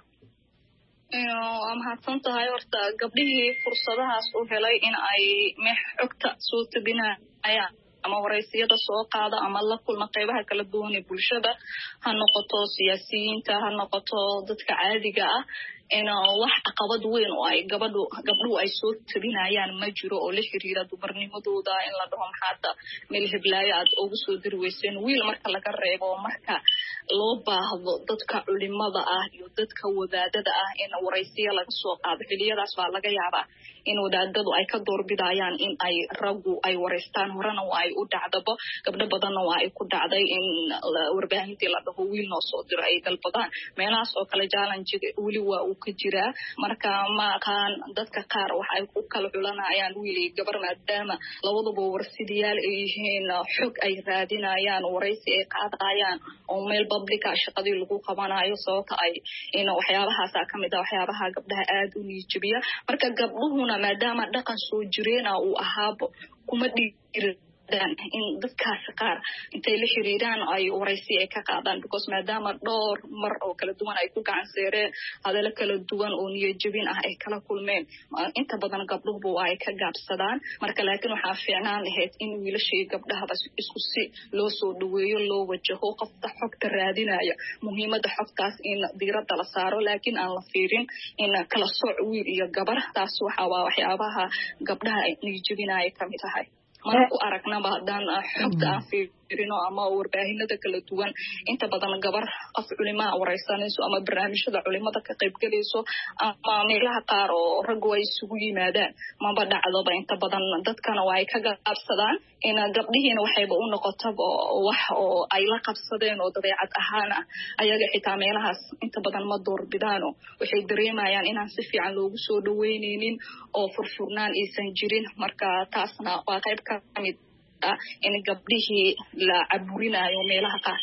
C: waa mahadsan tahay horta gabdhihii fursadahaas u helay in ay xogta soo tabinayaan ama waraysiyada soo qaada ama la kulma qaybaha kala duwan ee bulshada ha noqoto siyaasiyiinta ha noqoto dadka caadiga ah in wax caqabad weyn oo ay gabdhuhu ay soo tabinayaan ma jiro oo la xiriira dumarnimadooda in la dhaho maxaada meel heblaayo aad ugu soo diri weyseen wiil marka laga reebo marka loo baahdo dadka culimada ah iyo dadka wadaadada ah in waraysiyo laga soo qaado xiliyadaas baa laga yaabaa in wadaadadu ay ka doorbidayaan in ay raggu ay waraystaan horena waa ay u dhacdaba gabdho badanna waa ay ku dhacday in warbaahintii la dhaho wiil noo soo diro ay dalbadaan meelahaas oo kale challenge weli waa uu ka jiraa marka ma aqaan dadka qaar waxa ay ku kala xulanayaan wiil iyo gabar maadaama labaduba warsidayaal ay yihiin xog ay raadinayaan waraysi ay qaadayaan oo meel publica shaqadii lagu qabanayo sababta ay in waxyaabahaas ka mid ah waxyaabaha gabdhaha aad u niijibiya marka gabdhuhuna maadaama dhaqan soo jireena uu ahaabo kuma dhiiradaan in dadkaas qaar intay la xiriiraan ay waraysi ay ka qaadaan because maadaama dhowr mar oo kala duwan ay ku gacan seereen hadallo kala duwan oo niyajabin ah ay kala kulmeen inta badan gabdhuhu waa ay ka gaabsadaan marka laakiin waxaa fiicnaan lahayd in wiilasha iyo gabdhahaba isku si loo soo dhaweeyo loo wajaho qofta xogta raadinaya muhiimadda xogtaas in diiradda la saaro laakiin aan la fiirin in kala sooc wiil iyo gabar taas waxaa waa waxyaabaha gabdhaha niyajabinaya ka mid tahay mana ku aragnaba haddaan xogta aan fiirino ama warbaahinada kala duwan inta badan gabar qof culimaa waraysanayso ama barnaamijyada culimada ka qaybgelayso ama meelaha qaar oo raggu ay isugu yimaadaan maba dhacdoba inta badan dadkana waa ay ka gaabsadaan in gabdhihiina waxayba u noqotaba wax oo ay la qabsadeen oo dabeecad ahaan ah ayaga xitaa meelahaas inta badan ma doorbidaano waxay dareemayaan inaan si fiican loogu soo dhaweyneynin oo furfurnaan aysan jirin marka taasna waa qayb ka mid in gabdhihii la caburinayo meelaha qaar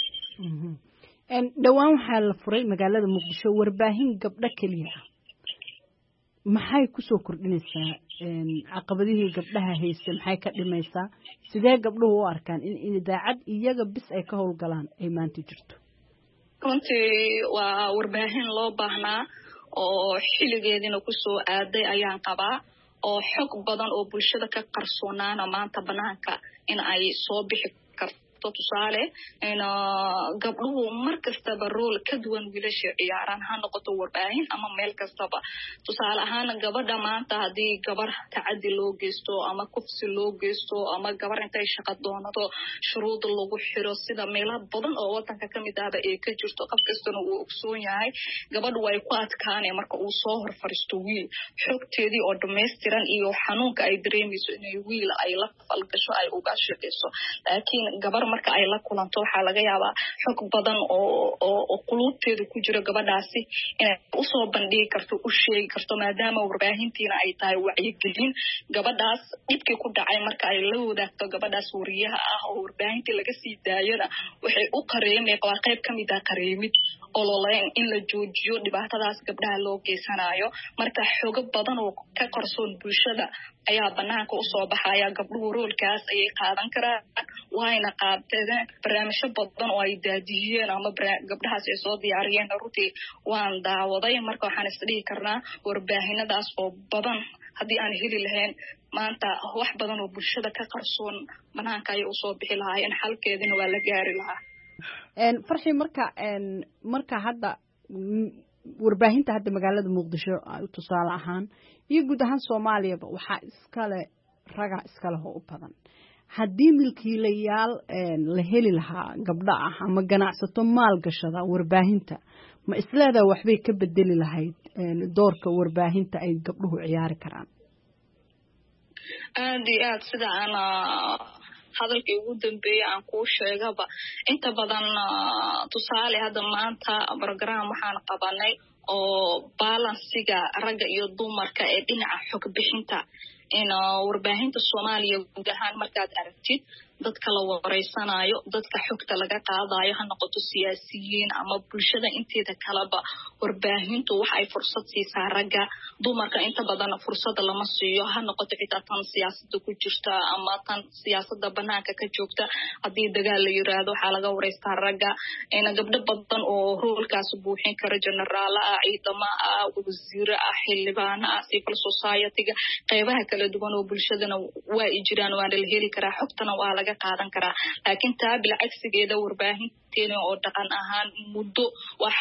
K: dhowaan waxaa la furay magaalada muqdisho warbaahin gabdho keliya ah maxay kusoo kordhinaysaa caqabadihii gabdhaha haysta maxay ka dhimaysaa sidee gabdhuhu u arkaan in idaacad iyaga bis ay ka howlgalaan ay maanta jirto
C: runtii waa warbaahin loo baahnaa oo xilligeediina kusoo aaday ayaan qabaa oo xog badan oo bulshada ka qarsoonaana maanta banaanka in ay soo bixi karto tusaale in gabdhuhu mar kastaba rool ka duwan wiilasha ciyaaraan ha noqoto warbaahin ama meel kastaba tusaale ahaan gabadha maanta haddii gabar tacadi loo geysto ama kufsi loo geysto ama gabar intay shaqa doonato shuruud lagu xiro sida meelo badan oo wadanka ka mid ahba ay ka jirto qof kastana uu ogsoon yahay gabadhu way ku adkaaneen marka uu soo hor fariisto wiil xogteedii oo dhammaystiran iyo xanuunka ay dareemayso inay wiil ay la falgasho ay uga shaqeyso laakiin gabar marka ay la kulanto waxaa laga yaabaa xog badan oo quluubteeda ku jira gabadhaasi inay usoo bandhigi karto u sheegi karto maadaama warbaahintiina ay tahay wacyigelin gabadhaas dhibkii ku dhacay marka ay la wadaagto gabadhaas wariyaha ah oo warbaahintii laga sii daayana waxay u qareemay waa qayb ka mid ah qareemid ololeyn in la joojiyo dhibaatadaas gabdhaha loo geysanayo marka xogo badan oo ka qarsoon bulshada ayaa banaanka usoo baxaya gabdhuhu roolkaas ayay qaadan karaan waayna qaadeen barnaamijyo badan oo ay daadiyeen ama gabdhahaas ay soo diyaariyeen runtii waan daawaday marka waxaan isdhihi karnaa warbaahinadaas oo badan haddii aan heli lahayn maanta wax badan oo bulshada ka qarsoon banaanka ayay usoo bixi lahaayeen xalkeedina waa la gaari lahaa
K: farxi marka hadda warbaahinta hadda magaalada muqdisho tusaale ahaan iyo guud ahaan soomaaliyaba waxaa iskale raga iskale oo u badan haddii milkiilayaal la heli lahaa gabdho ah ama ganacsato maalgashada warbaahinta ma isleedaa waxbay ka bedeli lahayd doorka warbaahinta ay gabdhuhu ciyaari karaan
C: aad iyo aad sida aan hadalkii ugu dambeeyay aan kuu sheegaba inta badan tusaale hadda maanta program waxaan qabanay oo balansiga ragga iyo dumarka ee dhinaca xog bixinta in warbaahinta Soomaaliya guud ahaan markaad aragtid dadka la wareysanayo dadka xogta laga qaadayo ha noqoto siyaasiyiin ama bulshada inteeda kaleba warbaahintu waxa ay fursad siisaa ragga dumarka inta badan fursad lama siiyo ha noqoto xitaa tan siyaasadda ku jirta ama tan siyaasadda banaanka ka joogta hadii dagaal la yiraahdo waxa laga wareystaa ragga in gabdho badan oo roolkaas buuxin kara generaal ah ciidamo ah wasiir ah xildhibaan ah civil society-ga qaybaha kala duwan oo bulshadana waa jiraan waa la heli karaa xogtana waa laga qaadan karaa laakiin taa bilcagsigeeda warbaahinteena oo dhaqan ahaan muddo wax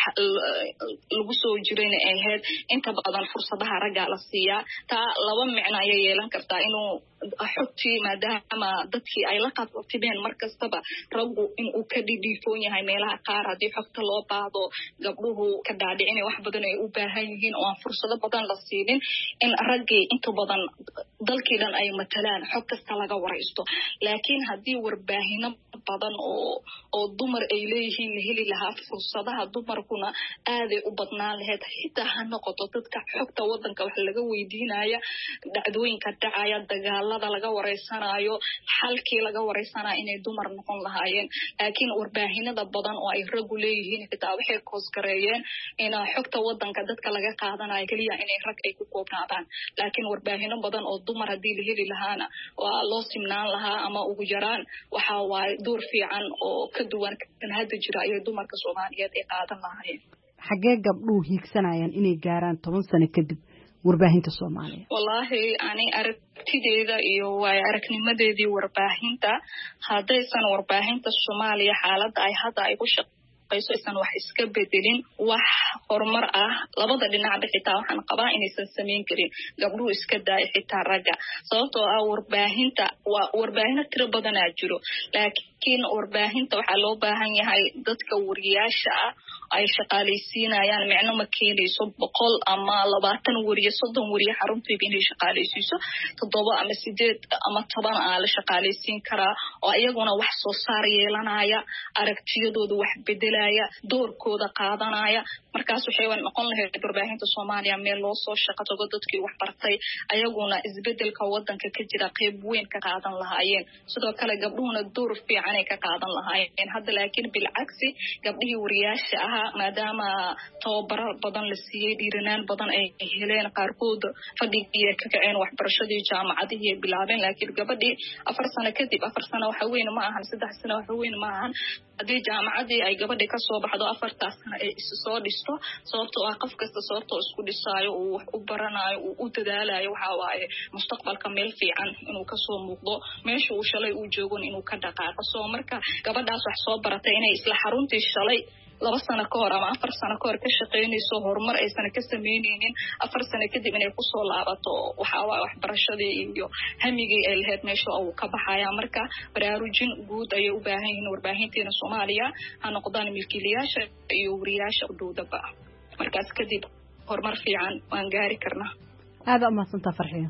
C: lagu soo jireen ay ahayd inta badan fursadaha ragga la siiyaa taa laba micno ay yeelan kartaa inuu xogtii maadaama dadkii ay la qabteen markastaba raggu inuu ka dhidhiifoon yahay meelaha qaar hadii xogta loo baahdo gabdhuhu ka dhaadhicin wax badan ay u baahan yihiin oo aan fursado badan la siinin in raggii inta badan dalkii dhan ay matalaan xog kasta laga wareysto laakiin hadii warbaahino badan oo dumar ay leeyihiin la heli lahaa fursadaha dumarkuna aad ay u badnaan lahayd xitaa ha noqoto dadka xogta wadanka wax laga weydiinaya dhacdooyinka dhacaya dagaalada laga wareysanayo xalkii laga wareysanayo inay dumar noqon lahaayeen laakiin warbaahinada badan oo ay rag leeyihiin xitaa waxay koosgareeyeen in xogta wadanka dadka laga qaadanayo kaliya inay rag ay ku koobnaadaan laakiin warbaahino badan oo dumar hadii la heli lahaana waa loo simnaan lahaa ama ugu yaraan waxa waay door fiican oo ka duwan kan hadda jira ay dumarka Soomaaliyeed ay qaadan lahaayeen
K: xagee gabdhuhu hiigsanayaan inay gaaraan 10 sano kadib warbaahinta Soomaaliya
C: wallahi ani aragtideeda iyo way aragnimadeedii warbaahinta hadaysan warbaahinta Soomaaliya xaaladda ay hadda ay ku aysan wax iska bedelin wax horumar ah labada dhinac xitaa waxaan qabaa inaysan sameyn karin gabdhuhu iska daay xitaa ragga sababtoo ah warbaahinta waa warbaahinta tiro badan ah jiro laakiin warbaahinta waxa loo baahan yahay dadka wariyaasha ah ay shaqaaleysiinayaan micno ma keenayso 100 ama 20 wariye 30 wariye xaruntii inay shaqaaleysiiso 7 ama 8 ama 10 aan la shaqaaleysiin karaa oo iyaguna wax soo saar yeelanaya aragtiyadoodu wax bedelaya doorkooda qaadanaya markaas waxay noqon lahayd warbaahinta Soomaaliya meel loo soo shaqo tago dadkii wax bartay ayaguna isbedelka wadanka ka jira qayb weyn ka qaadan lahaayeen sidoo kale gabdhuhuna door fiican ay ka qaadan lahaayeen hadda laakiin bilcagsi gabdhihii wariyaasha ah maadaama tababar badan la siiyay dhiiranaan badan ay heleen qaarkood fadhigii ka kaceen waxbarashadii jaamacadii bilaabeen laakiin gabadhii 4 sano kadib 4 sano waxa weyn ma ahan 3 sano waxa weyn ma ahan hadii jaamacadii ay gabadhii ka soo baxdo 4 sano ay soo dhisto sababtoo ah qof kasta sababtoo isku dhisaayo oo wax u baranayo oo u dadaalayo waxa waaye mustaqbalka meel fiican inuu ka soo muuqdo meesha uu shalay uu joogo inuu ka dhaqaaqo soo marka gabadhaas wax soo baratay inay isla xaruntii shalay 2 sano ka hor ama 4 sano ka hor ka shaqeynayso horumar aysan ka sameynaynin 4 sano kadib inay ku soo laabato waxa waa waxbarashadii iyo hamigii ay lahayd meesha uu ka baxaya marka baraarujin guud ay u baahan yihiin warbaahinteena Soomaaliya ha noqdaan milkiilayaasha iyo wariyaasha udowdaba markaas kadib horumar fiican waan gaari karnaa
K: aad ama santa farxiyo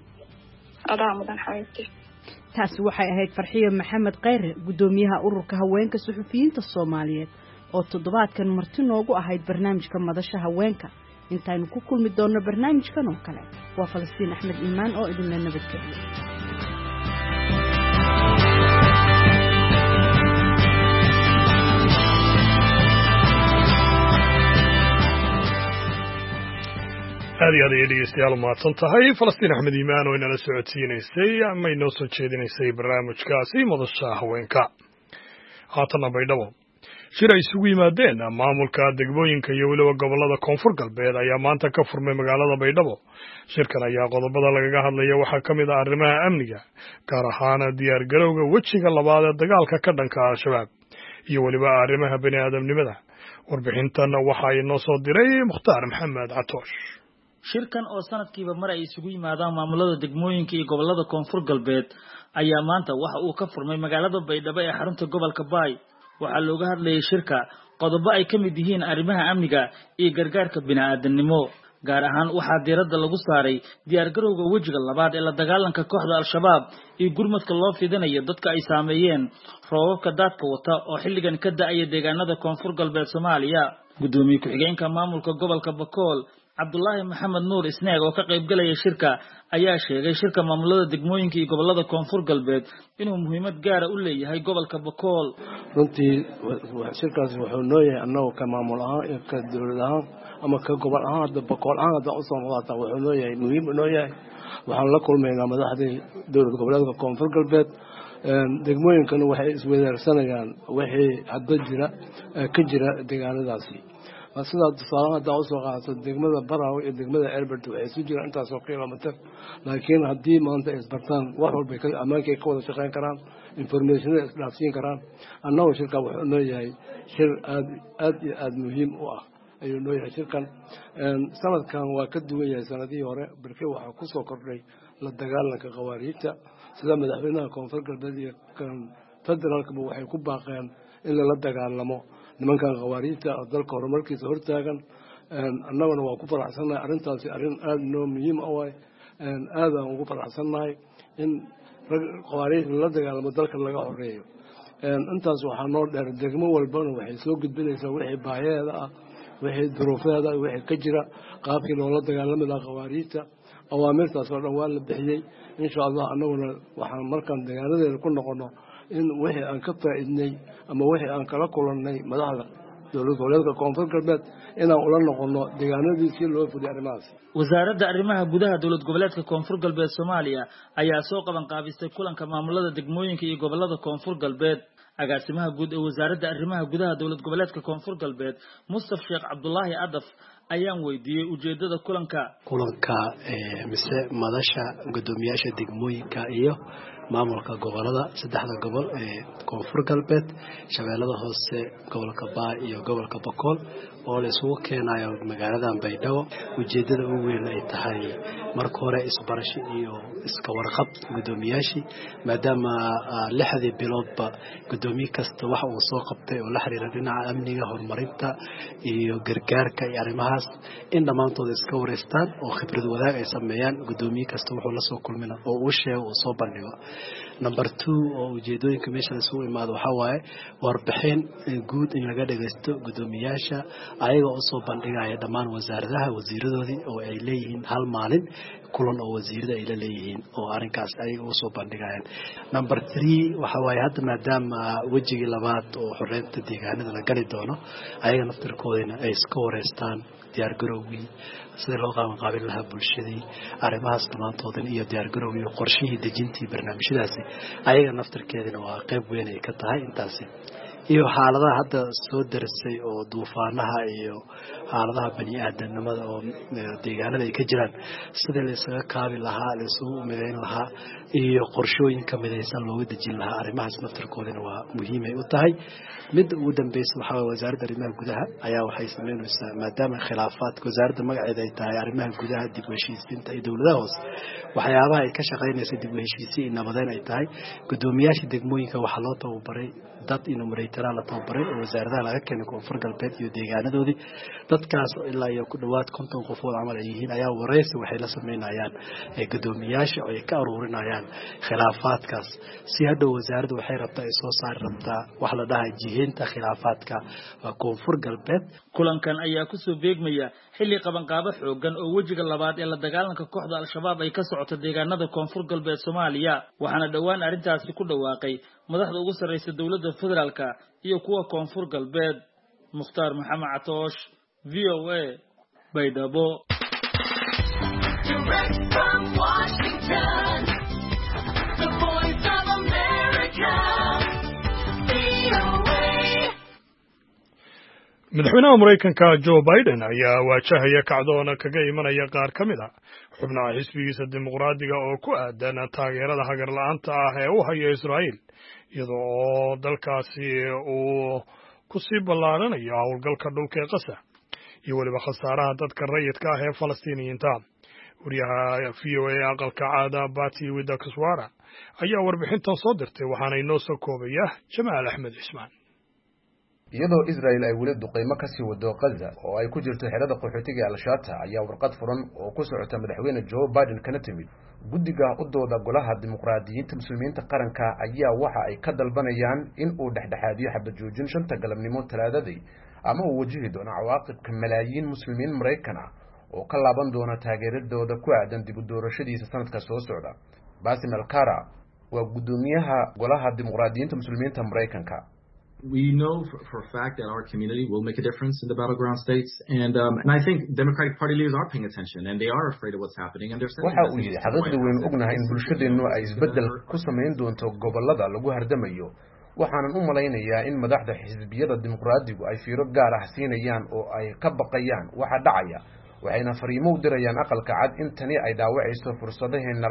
C: adaa mudan xayaati
K: taasi waxay ahayd Farxiyo Maxamed Qeyr gudoomiyaha ururka haweenka suxufiyiinta Soomaaliyeed oo toddobaadkan marti noogu ahayd barnaamijka madasha haweenka intaaynu ku kulmi doono barnaamijkan oo kale waa Falastiin Axmed Iimaan oo idin nabadgeliyo
A: aad iyo aad ayay dhegeystayaal umahadsan tahay Falastiin Axmed Iimaan oo inala socodsiinaysay ama inoo soo jeedinaysay barnaamijkaasi madasha haweenka haatana Baydhabo shir ay isugu yimaadeen maamulka degmooyinka iyo weliba gobolada koonfur galbeed ayaa maanta ka furmay magaalada Baydhabo shirkan ayaa qodobada lagaga hadlaya waxaa ka mid ah arrimaha amniga gaar ahaan diyaar garowga wejiga labaad ee dagaalka ka dhanka al-shabaab iyo weliba arrimaha bini'aadamnimada warbixintan waxaa inoo soo diray Mukhtaar Maxamed Catoosh
L: shirkan oo sanadkiiba mar ay isugu yimaadaan maamulada degmooyinka iyo gobolada koonfur galbeed ayaa maanta waxa uu ka furmay magaalada Baydhabo ee xarunta gobolka Baay waxaa looga hadlayay shirka qodobo ay ka mid yihiin arrimaha amniga iyo gargaarka bini'aadanimo gaar ahaan waxaa diiradda lagu saaray diyaargarowga wejiga labaad ee la dagaalanka kooxda al-shabaab iyo gurmadka loo fidinayo dadka ay saameeyeen roobabka daadka wata oo xilligan ka da'aya deegaanada koonfur galbeed Soomaaliya. Gudoomiye ku-xigeenka maamulka gobolka Bakool Cabdullaahi Maxamed Nuur Isneeg oo ka qayb galaya shirka ayaa sheegay shirka maamulada degmooyinka iyo gobolada koonfur galbeed inuu muhiimad gaar ah u leeyahay gobolka Bakool.
M: runtii shirkaasi wuxuu noo yahay annagu ka maamul ahaan iyo ka dowlad ahaan ama ka gobol ahaan hadda Bakool ahaan hadda u soo noqotaa wuxuu noo yahay muhiim noo yahay. waxaan la kulmaynaa madaxdii dowlad goboleedka koonfur galbeed degmooyinkana waxay isweydaarsanayaan wixii hadda ka jira deegaanadaasi. sidaa tusaalahan haddaa usoo qaadato degmada Baraawe iyo degmada Elbert waxay isu jiraan intaasoo kilomitir, laakiin haddii maanta ay isbartaan wax walba ammaankay ka wada shaqayn karaan, informationada isdhaafsiin karaan. annagu shirka wuxuu noo yahay shir aad iyo aad muhiim u ah ayuu noo yahay shirkan. sanadkan waa ka duwan yahay sanadihii hore balse waxaa ku soo kordhay la dagaalanka khawaariijta, sida madaxweynaha koonfur galbeed iyo federaalkaba waxay ku baaqeen in lala dagaalamo nimankan khawaariijta oo dalka horumarkiisa hortaagan. annaguna waa ku faraxsannahay arrintaasi arrin aad noo muhiim u ah. aadaan ugu faraxsannahay in khawaariij lala dagaalamo dalka laga horeeyo. intaas waxaa noo dheer degmo walbana waxay soo gudbinaysaa wixii baahiyeeda ah, wixii duruufeeda wixii ka jira, qaabkii loola dagaalami lahaa khawaariijta. awaamirtaas oo dhan waa la bixiyey. insha allah annaguna waxaan markaan deegaanadeena ku noqono in wixii aan ka faa'iidnay ama wixii aan kala kulannay madaxda dowlad goboleedka koonfur galbeed inaan ula noqono deegaanadii si loo fuliyo arrimahaas.
L: wasaaradda arrimaha gudaha dowlad goboleedka koonfur galbeed Soomaaliya ayaa soo qaban qaabistay kulanka maamulada degmooyinka iyo gobolada koonfur galbeed. agaasimaha guud ee wasaaradda arrimaha gudaha dowlad goboleedka koonfur galbeed Mustafa Sheekh Cabdullaahi Adaf ayaan weydiiyey ujeedada kulanka
N: mise madasha gudoomiyaasha degmooyinka iyo maamulka gobolada saddexda gobol ee koonfur galbeed, shabeellada hoose, gobolka Baa iyo gobolka Bakool oo la isugu keenayo magaalada Baydhabo. ujeedada ugu weyn ay tahay marka hore isbarasho iyo iska warqab gudoomiyaashii, maadaama 6 biloodba gudoomiye kasta waxa uu soo qabtay oo la xiriira dhinaca amniga, horumarinta iyo gargaarka iyo arrimahaas in dhammaantood iska wareystaan oo khibrad wadaag ay sameeyaan. gudoomiye kasta wuxuu la soo kulmina oo uu sheego oo soo bandhigo. number 2 oo ujeedooyinka meesha la soo imaado waxa waaye warbixin guud in laga dhageysto gudoomiyaasha ayaga oo soo bandhigaya dhammaan wasaaradaha wasiiradoodii oo ay leeyihiin hal maalin kulan oo wasiirada ay leeyihiin oo arrinkaas ayaga oo soo bandhigayaan. number 3 waxa waaye hadda maadaama wajigii labaad oo xoreynta deegaanada la gali doono ayaga naftirkoodina ay iska wareystaan diyaargarowgii sida loo qaban lahaa bulshadii, arrimahaas dhammaantoodin iyo diyaargarowgii qorshihii dejintii barnaamijyadaasi ayaga naftirkeedina waa qayb weyn ay ka tahay intaasi. iyo xaaladaha hadda soo darsay oo duufaanaha iyo xaaladaha bani aadamnimada oo deegaanada ay ka jiraan sidii la isaga kaabi lahaa, la isugu midayn lahaa iyo qorshooyinka midaysan looga dejin lahaa. arrimahaas naftirkoodina waa muhiim ay u tahay. mid ugu dambaysa waxa waa wasaaradda arrimaha gudaha ayaa waxay sameynaysaa maadaama khilaafaadka wasaaradda magaceeda ay tahay arrimaha gudaha, dib u heshiisiinta iyo dowladaha hoose, waxyaabaha ay ka shaqaynaysa dib u heshiisiin iyo nabadeyn ay tahay. gudoomiyaasha degmooyinka waxaa loo tababaray dad inuu mareytanaa la tababaray oo wasaaradaha laga keenay koonfur galbeed iyo deegaanadoodii. dadkaas ilaa iyo ku dhawaad 50 qofood camal ay yihiin ayaa wareysi waxay la sameynayaan gudoomiyaasha oo ay ka aruurinayaan khilaafaadkaas si hadhow wasaaraddu waxay rabtaa ay soo saari rabtaa wax la dhahay jiheynta khilaafaadka koonfur galbeed.
L: kulankan ayaa ku soo beegmaya xilli qabanqaabo xoogan oo wejiga labaad ee la dagaalanka kooxda al-shabaab ay ka socoto deegaanada koonfur galbeed Soomaaliya, waxaana dhawaan arrintaasi ku dhawaaqay madaxda ugu sareysa dowladda federaalka iyo kuwa koonfur galbeed. Mukhtaar Maxamed Catoosh, VOA, Baydhabo.
A: madaxweynaha Mareykanka Joe Biden ayaa waajahaya kacdoon kaga imanaya qaar ka mid ah xubnaha xisbigiisa dimuqraadiga oo ku aadan taageerada hagar la'aanta ah ee uu hayo Israa'iil, iyadoo oo dalkaasi uu ku sii ballaaranayo howlgalka dhulka ee Gaza iyo weliba khasaaraha dadka rayidka ah ee Falastiiniyiinta. wariyaha VOA aqalka caada Bati Widakaswara ayaa warbixintan soo dirtay waxaana inoo soo koobaya Jamaal Axmed Cismaan.
O: iyadoo Israel ay weli duqeymo ka sii wado Gaza oo ay ku jirto xerada qaxootiga Al-Shata ayaa warqad furan oo ku socota madaxweyne Joe Biden kana timid guddiga u dooda golaha dimuqraadiyiinta muslimiinta qaranka ayaa waxa ay ka dalbanayaan in uu dhexdhexaadiyo xabad joojin 5 galabnimo Talaadadii ama uu wajihi doono cawaaqibka malaayiin muslimiin Mareykan ah oo ka laaban doona taageeradooda ku aadan dib u doorashadiisa sanadka soo socda. Basim Al-Kara waa gudoomiyaha golaha dimuqraadiyiinta muslimiinta Mareykanka.
P: We know for a fact that our community will make a difference in the battleground states, and I think Democratic Party leaders are paying attention, and they are afraid of what's happening, and they're sending
O: waxa uu yidhi xaqiiqda weyn ognahay in bulshadeenu ay isbedel ku samayn doonto gobolada lagu hardamayo. waxaanan u malaynayaa in madaxda xisbiyada dimuqraadigu ay fiiro gaar ah siinayaan oo ay ka baqayaan waxa dhacaya, waxayna fariimo u dirayaan aqalka cad in tani ay dhaawacayso fursadaheena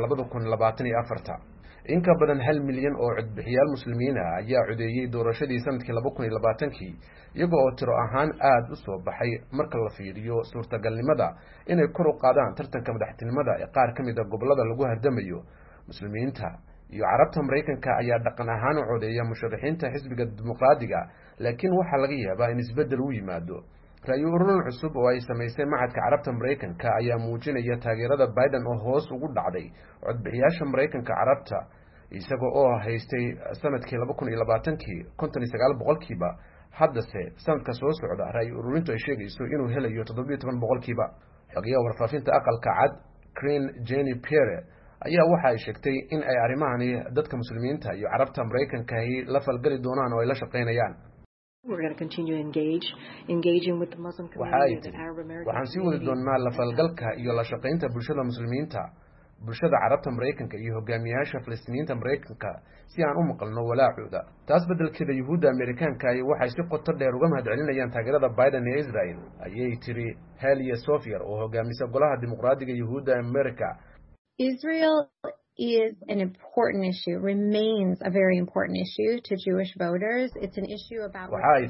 O: 2024. in ka badan 1 milyan oo codbixiyaal muslimiin ah ayaa codeeyay doorashadii sanadkii 2020 iyaga oo tiro ahaan aad u soo baxay marka la fiiriyo suurtagalnimada inay kor u qaadaan tartanka madaxtinimada ee qaar ka mid ah gobolada lagu hardamayo. muslimiinta iyo carabta Mareykanka ayaa dhaqan ahaan u codeeya musharaxiinta xisbiga dimuqraadiga, laakiin waxa laga yaabaa in isbedel u yimaado. ra'yi ururin cusub oo ay sameysay macadka carabta Mareykanka ayaa muujinaya taageerada Biden oo hoos ugu dhacday codbixiyaasha Mareykanka carabta isaga oo haystay sanadkii 2020 59%, haddase sanadka soo socda ra'yi ururintu ay sheegayso inuu helayo 17%. xogayaha warfaafinta aqalka cad Karine Jean-Pierre ayaa waxa ay sheegtay in ay arimahani dadka muslimiinta iyo carabta Mareykanka ay la falgali doonaan oo ay la shaqeynayaan.
Q: We're going to continue engaging with the Muslim community and Arab American
O: waxaan sii wadi doonaa la falgalka iyo la shaqeynta bulshada muslimiinta, bulshada carabta Mareykanka iyo hogaamiyaasha Falastiiniinta Mareykanka si aan u maqalno walaacooda. taas beddelkeeda Yuhuudda Amerikaanka ay waxay si qoto dheer uga mahadcelinayaan taageerada Biden ee Israel, ayay tiri Halia Sofier oo hogaamisa golaha dimuqraadiga Yuhuudda Amerika.
R: Israel is an important issue, remains a very important issue to Jewish voters. It's an issue about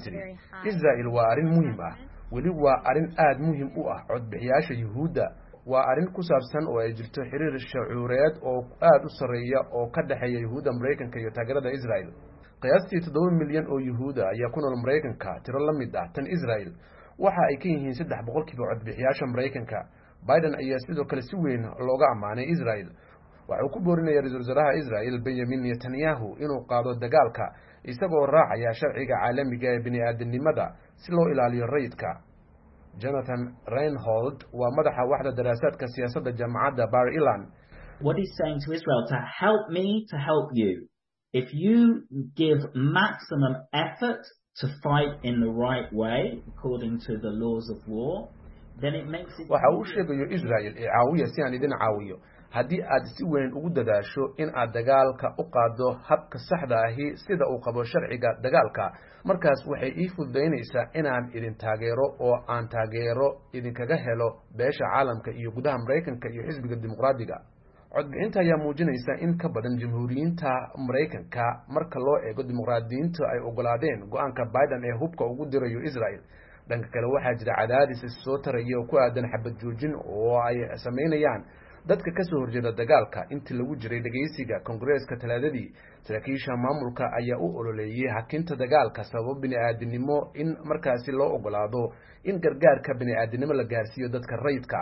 O: Israel waa arin muhiim ah, weli waa arin aad muhiim u ah codbixiyaasha Yuhuudda. waa arin ku saabsan oo ay jirto xiriir shucuureed oo aad u sareeya oo ka dhaxeeya Yuhuudda Mareykanka iyo taageerada Israel. qiyaastii 7 milyan oo Yuhuudda ayaa ku nool Mareykanka, tiro la mid ah tan Israel. waxa ay ka yihiin 3% codbixiyaasha Mareykanka. Biden ayaa sidoo kale si weyn looga amaanay Israel. waxa uu ku boorinayaa ra'iisul wasaaraha Israel Benjamin Netanyahu inuu qaado dagaalka isagoo raacaya sharciga caalamiga ee bini'aadanimada si loo ilaaliyo rayidka. Jonathan Reinhold waa madaxa waxda daraasaadka siyaasadda jaamacadda Bar Ilan.
S: What he's saying to Israel, to help me to help you. If you give maximum effort to fight in the right way according to the laws of war, then it makes it
O: waxa uu sheegayo Israel ee caawiya si aan idin caawiyo. haddii aad si weyn ugu dadaasho in aad dagaalka u qaado habka saxda ahi sida uu qabo sharciga dagaalka, markaas waxay ii fududeynaysaa inaan idin taageero oo aan taageero idinkaga helo beesha caalamka iyo gudaha Mareykanka iyo xisbiga dimuqraadiga. codbixinta ayaa muujinaysa in ka badan jamhuuriyiinta Mareykanka marka loo eego dimuqraadiyiinta ay ogolaadeen go'aanka Biden ee hubka ugu dirayo Israel. dhanka kale waxaa jira cadaadis soo taraya oo ku aadan xabad joojin oo ay sameynayaan dadka ka soo horjeeda dagaalka. intii lagu jiray dhageysiga Kongareeska Talaadadii, saraakiisha maamulka ayaa u ololeeyay hakinta dagaalka sabab bini'aadanimo in markaasi loo ogolaado in gargaarka bini'aadanimo la gaarsiiyo dadka rayidka.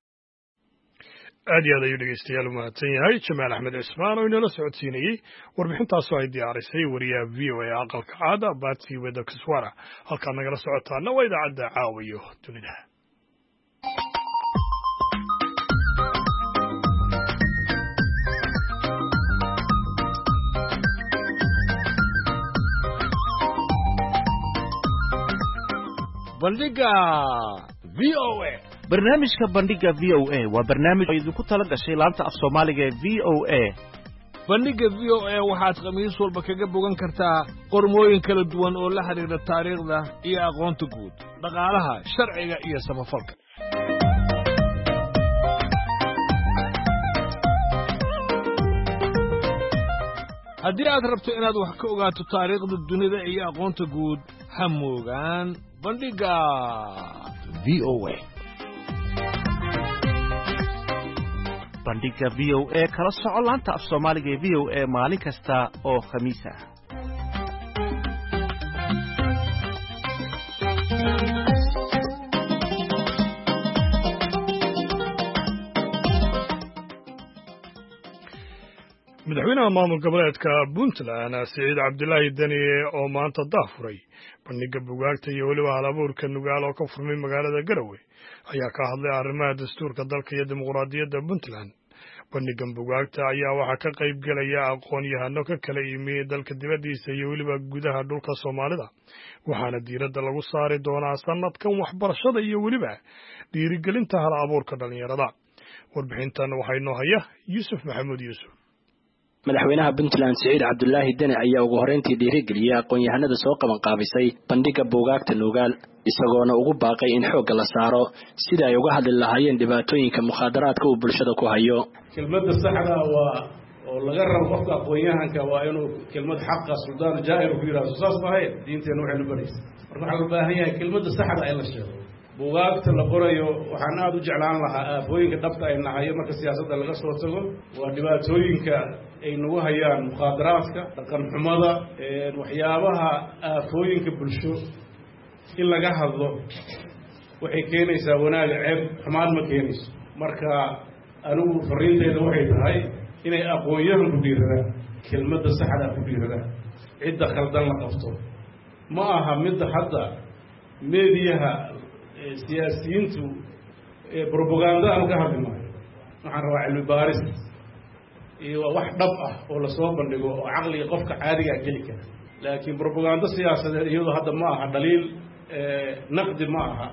A: aad iyo aad ayuu dhegeystayaal u mahadsan yahay Jamaal Axmed Cismaan oo inala socodsiinayay warbixintaas oo ay diyaarisay wariyaha VOA aqalka cad Baatsi Wada Kiswara. halkaad nagala socotaana waa idaacadda Caawiyo Dunida.
T: bandhiga VOA.
U: barnaamijka bandhiga VOA waa barnaamij idinku tala gashay laanta af Soomaaliga ee VOA.
T: bandhiga VOA waxaad khamiis walba kaga bogan kartaa qormooyin kala duwan oo la xiriira taariikhda iyo aqoonta guud, dhaqaalaha, sharciga iyo samafalka. haddii aad rabto inaad wax ka ogaato taariikhda dunida iyo aqoonta guud, ha moogaan bandhiga VOA.
U: bandhiga VOA kala soco laanta af Soomaaliga ee VOA maalin kasta oo khamiis ah.
A: madaxweynaha maamul goboleedka puntland siciid cabdilaahi deni oo maanta daafuray bandhiga buugaagta iyo weliba halabuurka nugaal oo ka furmay magaalada garowe ayaa ka hadlay arrimaha dastuurka dalka iyo dimuqraadiyadda puntland. bandhigan buugaagta ayaa waxaa ka qayb gelaya aqoon-yahano ka kala yimi dalka dibaddiisa iyo weliba gudaha dhulka soomaalida, waxaana diiradda lagu saari doonaa sanadkan waxbarashada iyo weliba dhiirigelinta hal abuurka dhallinyarada. warbixintan waxaa inoo haya yuusuf maxamuud yuusuf.
D: madaxweynaha puntland siciid cabdilaahi deni ayaa ugu horreyntii dhiirigeliyey aqoon-yahanada soo qaban qaabisay bandhiga buugaagta nugaal, isagoona ugu baaqay in xoogga la saaro sida ay uga hadli lahaayeen dhibaatooyinka mukhaadaraadka uu bulshada ku hayo.
V: kelmadda saxda waa oo laga rabo qofka aqoon-yahanka waa inuu kelmad xaqa suldaan jaa'ir ku yidhahdo saas maahay diinteena waxaynu baraysa. marka waxaa loo baahan yahay kelmadda saxda in la sheego. buugaagta la qorayo waxaan aada u jeclaan lahaa aafooyinka dhabta ay nahayo marka siyaasadda laga soo tago waa dhibaatooyinka ay nagu hayaan mukhaadaraadka, dhaqan xumada, waxyaabaha aafooyinka bulsho in laga hadlo waxay keenaysaa wanaaga, ceeb xumaan ma keenayso. marka anigu fariinteyda waxay tahay inay aqoon-yahan ku dhiiradaan, kelmadda saxda ku dhiiradaan, cidda khaldan la qabto. ma aha midda hadda meediyaha siyaasiyiintu propaganda aan ka hadli maayo. waxaan rabaa cilmi baaris iyo wax dhab ah oo lasoo bandhigo oo caqliga qofka caadigaa geli kara. laakiin propaganda siyaasadeed iyadoo hadda ma aha dhaliil naqdi ma aha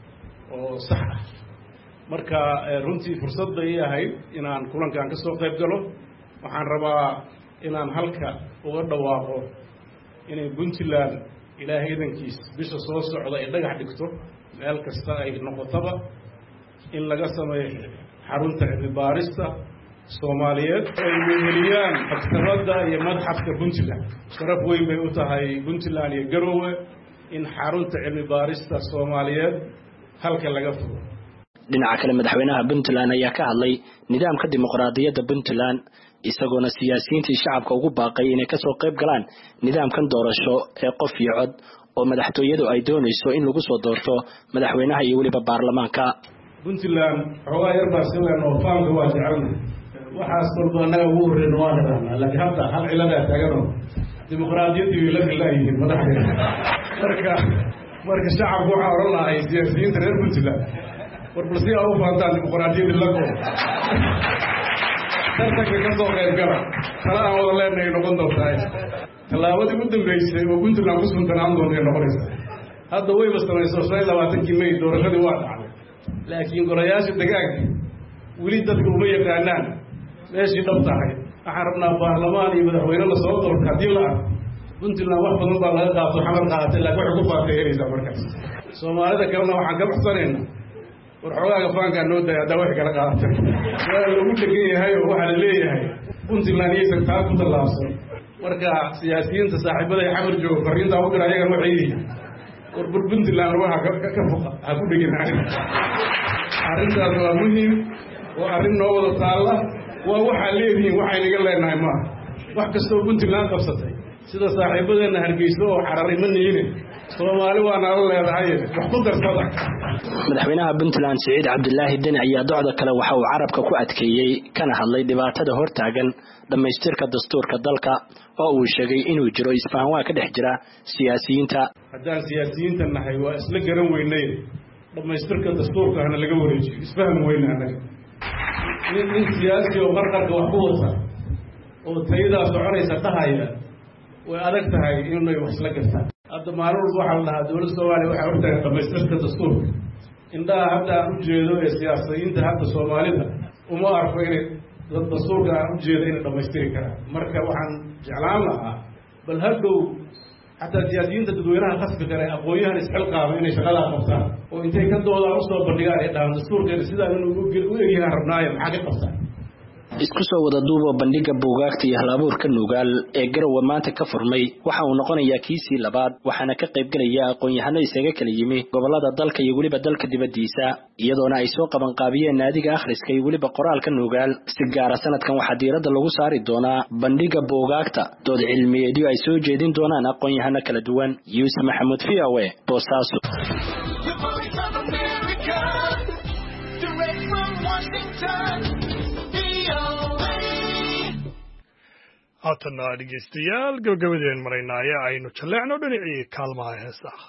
V: oo sax ah. marka runtii fursad bay ahayd inaan kulankan ka soo qayb galo. waxaan rabaa inaan halka uga dhawaaqo inay puntland ilaahay idankiis bisha soo socda ay dhagax dhigto meel kasta ay noqotaba in laga sameeyo xarunta cilmi baarista soomaaliyeed ay weheliyaan maktabadda iyo madxafka puntland. sharaf weyn bay u tahay puntland iyo garowe in xarunta cilmi baarista soomaaliyeed halka laga furo.
D: dhinaca kale madaxweynaha puntland ayaa ka hadlay nidaamka dimuqraadiyadda puntland, isagoona siyaasiyiintii shacabka ugu baaqay inay kasoo qayb galaan nidaamkan doorasho ee qof iyo cod oo madaxtooyadu ay doonayso in lagu soo doorto madaxweynaha iyo weliba baarlamaanka.
V: puntland xoogaa yar baa sileen oo faanka waa jecelna waxaas walba annaga ugu horreyna waa naqaanaa, laakiin hadda hal ciladaa taaganoo dimuqraadiyaddii way la filaayihiin madaxdeeda. marka shacabku waxaa odhan lahay siyaasiyiinta reer puntland war bal si aa u faantaan dimuqraadiyadii lago tartanka ka soo qayb gala tala aan wada leenahay noqon doontahay. tallaabadii ugu dambeysay oo puntland ku suntanaan doontaay noqonaysaa. hadda wayba samayso 22 May doorashadii waa dhacday, laakiin golayaasha degaanka weli dadka uma yaqaanaan meeshii dhab tahay. waxaan rabnaa baarlamaan iyo madaxweyne la soo doorto haddii la arko puntland wax badan baa laga qaato xamar qaadatay, laakiin waxay ku faafeeyanaysaa markaas. soomaalida kalena waxaan ka baxsanaynaa war xoogaaga faankaa noo daya haddaa wax kala qaadatay. waa lagu dhegan yahay oo waxaa la leeyahay puntland iyaysan taa ku tallaabsan. marka siyaasiyiinta saaxiibada ee xamar jooga fariintaa u dira ayagan waxay yihiin war bur puntland waxa ka foqa ha ku dhegin. arrintaas waa muhiim, waa arrin noo wada taalla, waa waxaa leedihiin waxaynaga leenahay maaha. wax kastoo puntland qabsatay sida saaxiibadeenna hargeyso oo xararay ma niine soomaali waa nala leedahay wax ku darsada.
D: madaxweynaha puntland siciid cabdilaahi deni ayaa docda kale waxa uu carabka ku adkeeyey kana hadlay dhibaatada hortaagan dhammaystirka dastuurka dalka oo uu sheegay inuu jiro isfahan waa ka dhex jira siyaasiyiinta.
V: haddaan siyaasiyiinta nahay waa isla garan weynay dhammaystirka dastuurka hana laga wareejiyo, isfaham weyna anaga. nin siyaasi oo qarqarka wax ku wata oo tayadaa soconaysa dhahaya way adag tahay inay wax isla gartaan. hadda maalin walba waxaa la dhahaa dowladda soomaaliya waxay hortaagan dhammaystirka dastuurka. indhaha hadda aan u jeedo ee siyaasiyiinta hadda soomaalida uma arko inay dastuurka aan u jeedo inay dhammaystiri karaan. marka waxaan jeclaan lahaa bal hadhow xataa siyaasiyiinta dadweynaha qasbi kale aqoon-yahan isxilqaaba inay shaqadaa qabtaan oo intay ka doodaan usoo bandhigaan ay dhahaan dastuurkeena sidaan inuu u egyahaan rabnaayo maxaa ka qabtaan.
D: isku soo wada duubo bandhiga buugaagta iyo halabuurka nugaal ee garowe maanta ka furmay waxa uu noqonayaa kiisii labaad, waxaana ka qayb gelaya aqoon-yahano isaga kala yimi gobolada dalka iyo weliba dalka dibaddiisa, iyadoona ay soo qabanqaabiyeen naadiga akhriska iyo weliba qoraalka nugaal. si gaara sanadkan waxaa diiradda lagu saari doonaa bandhiga buugaagta, dood cilmiyeedyo ay soo jeedin doonaan aqoon-yahano kala duwan. yuusuf maxamuud VOA, Boosaaso.
A: haatana dhegeystayaal gabagabadeen maraynaaye aynu jalleecno dhinacii kaalmaha heesaha.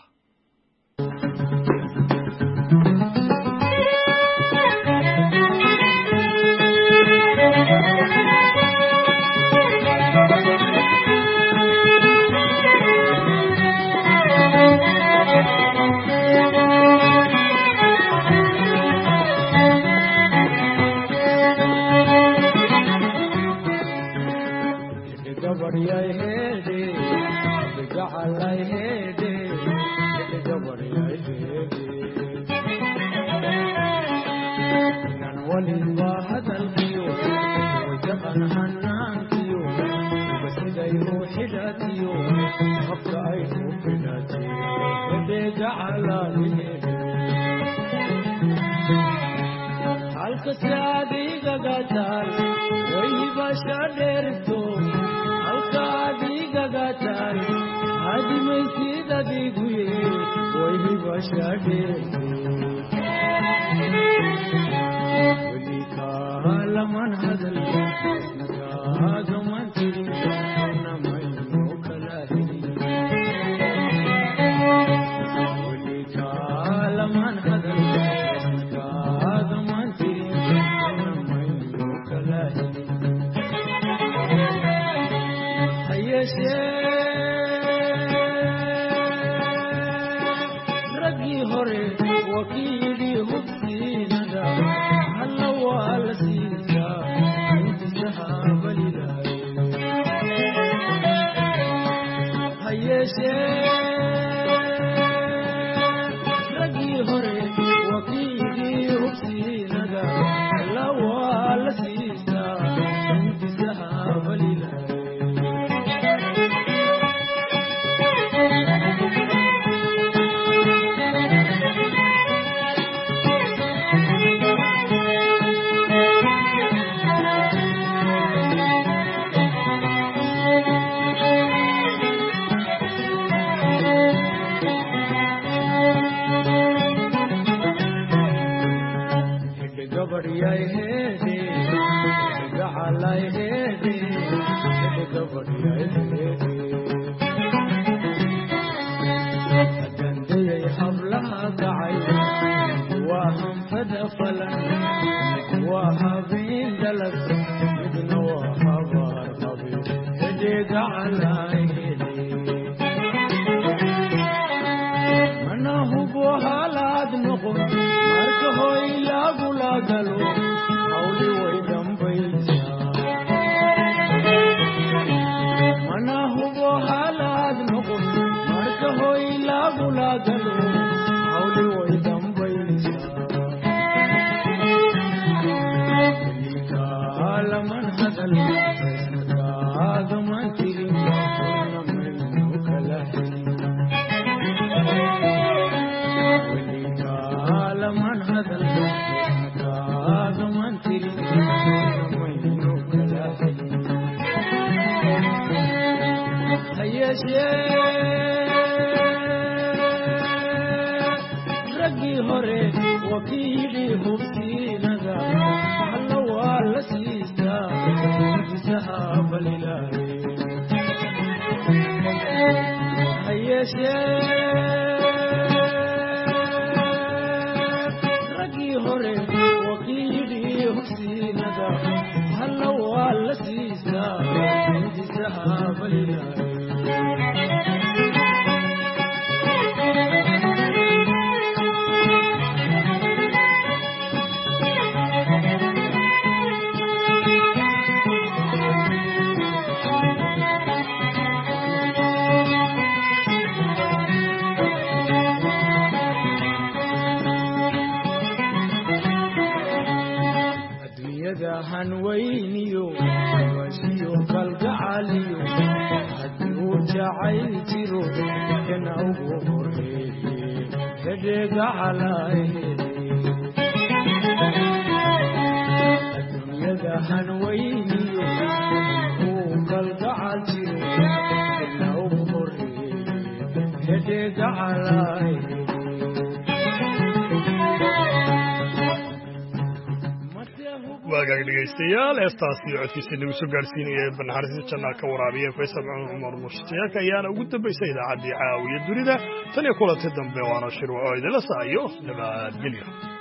A: waagaag dhegaystayaal heestaasi codkiisa nagu soo gaarsiinaya banaxariista jannaa ka waraabiya faysal cumar mushtiyaak ayaana ugu dambaysay idaacaddii caawiya dunida tan iyo kulanti dambe waana shir wacoo idinla saayo nabadgelyo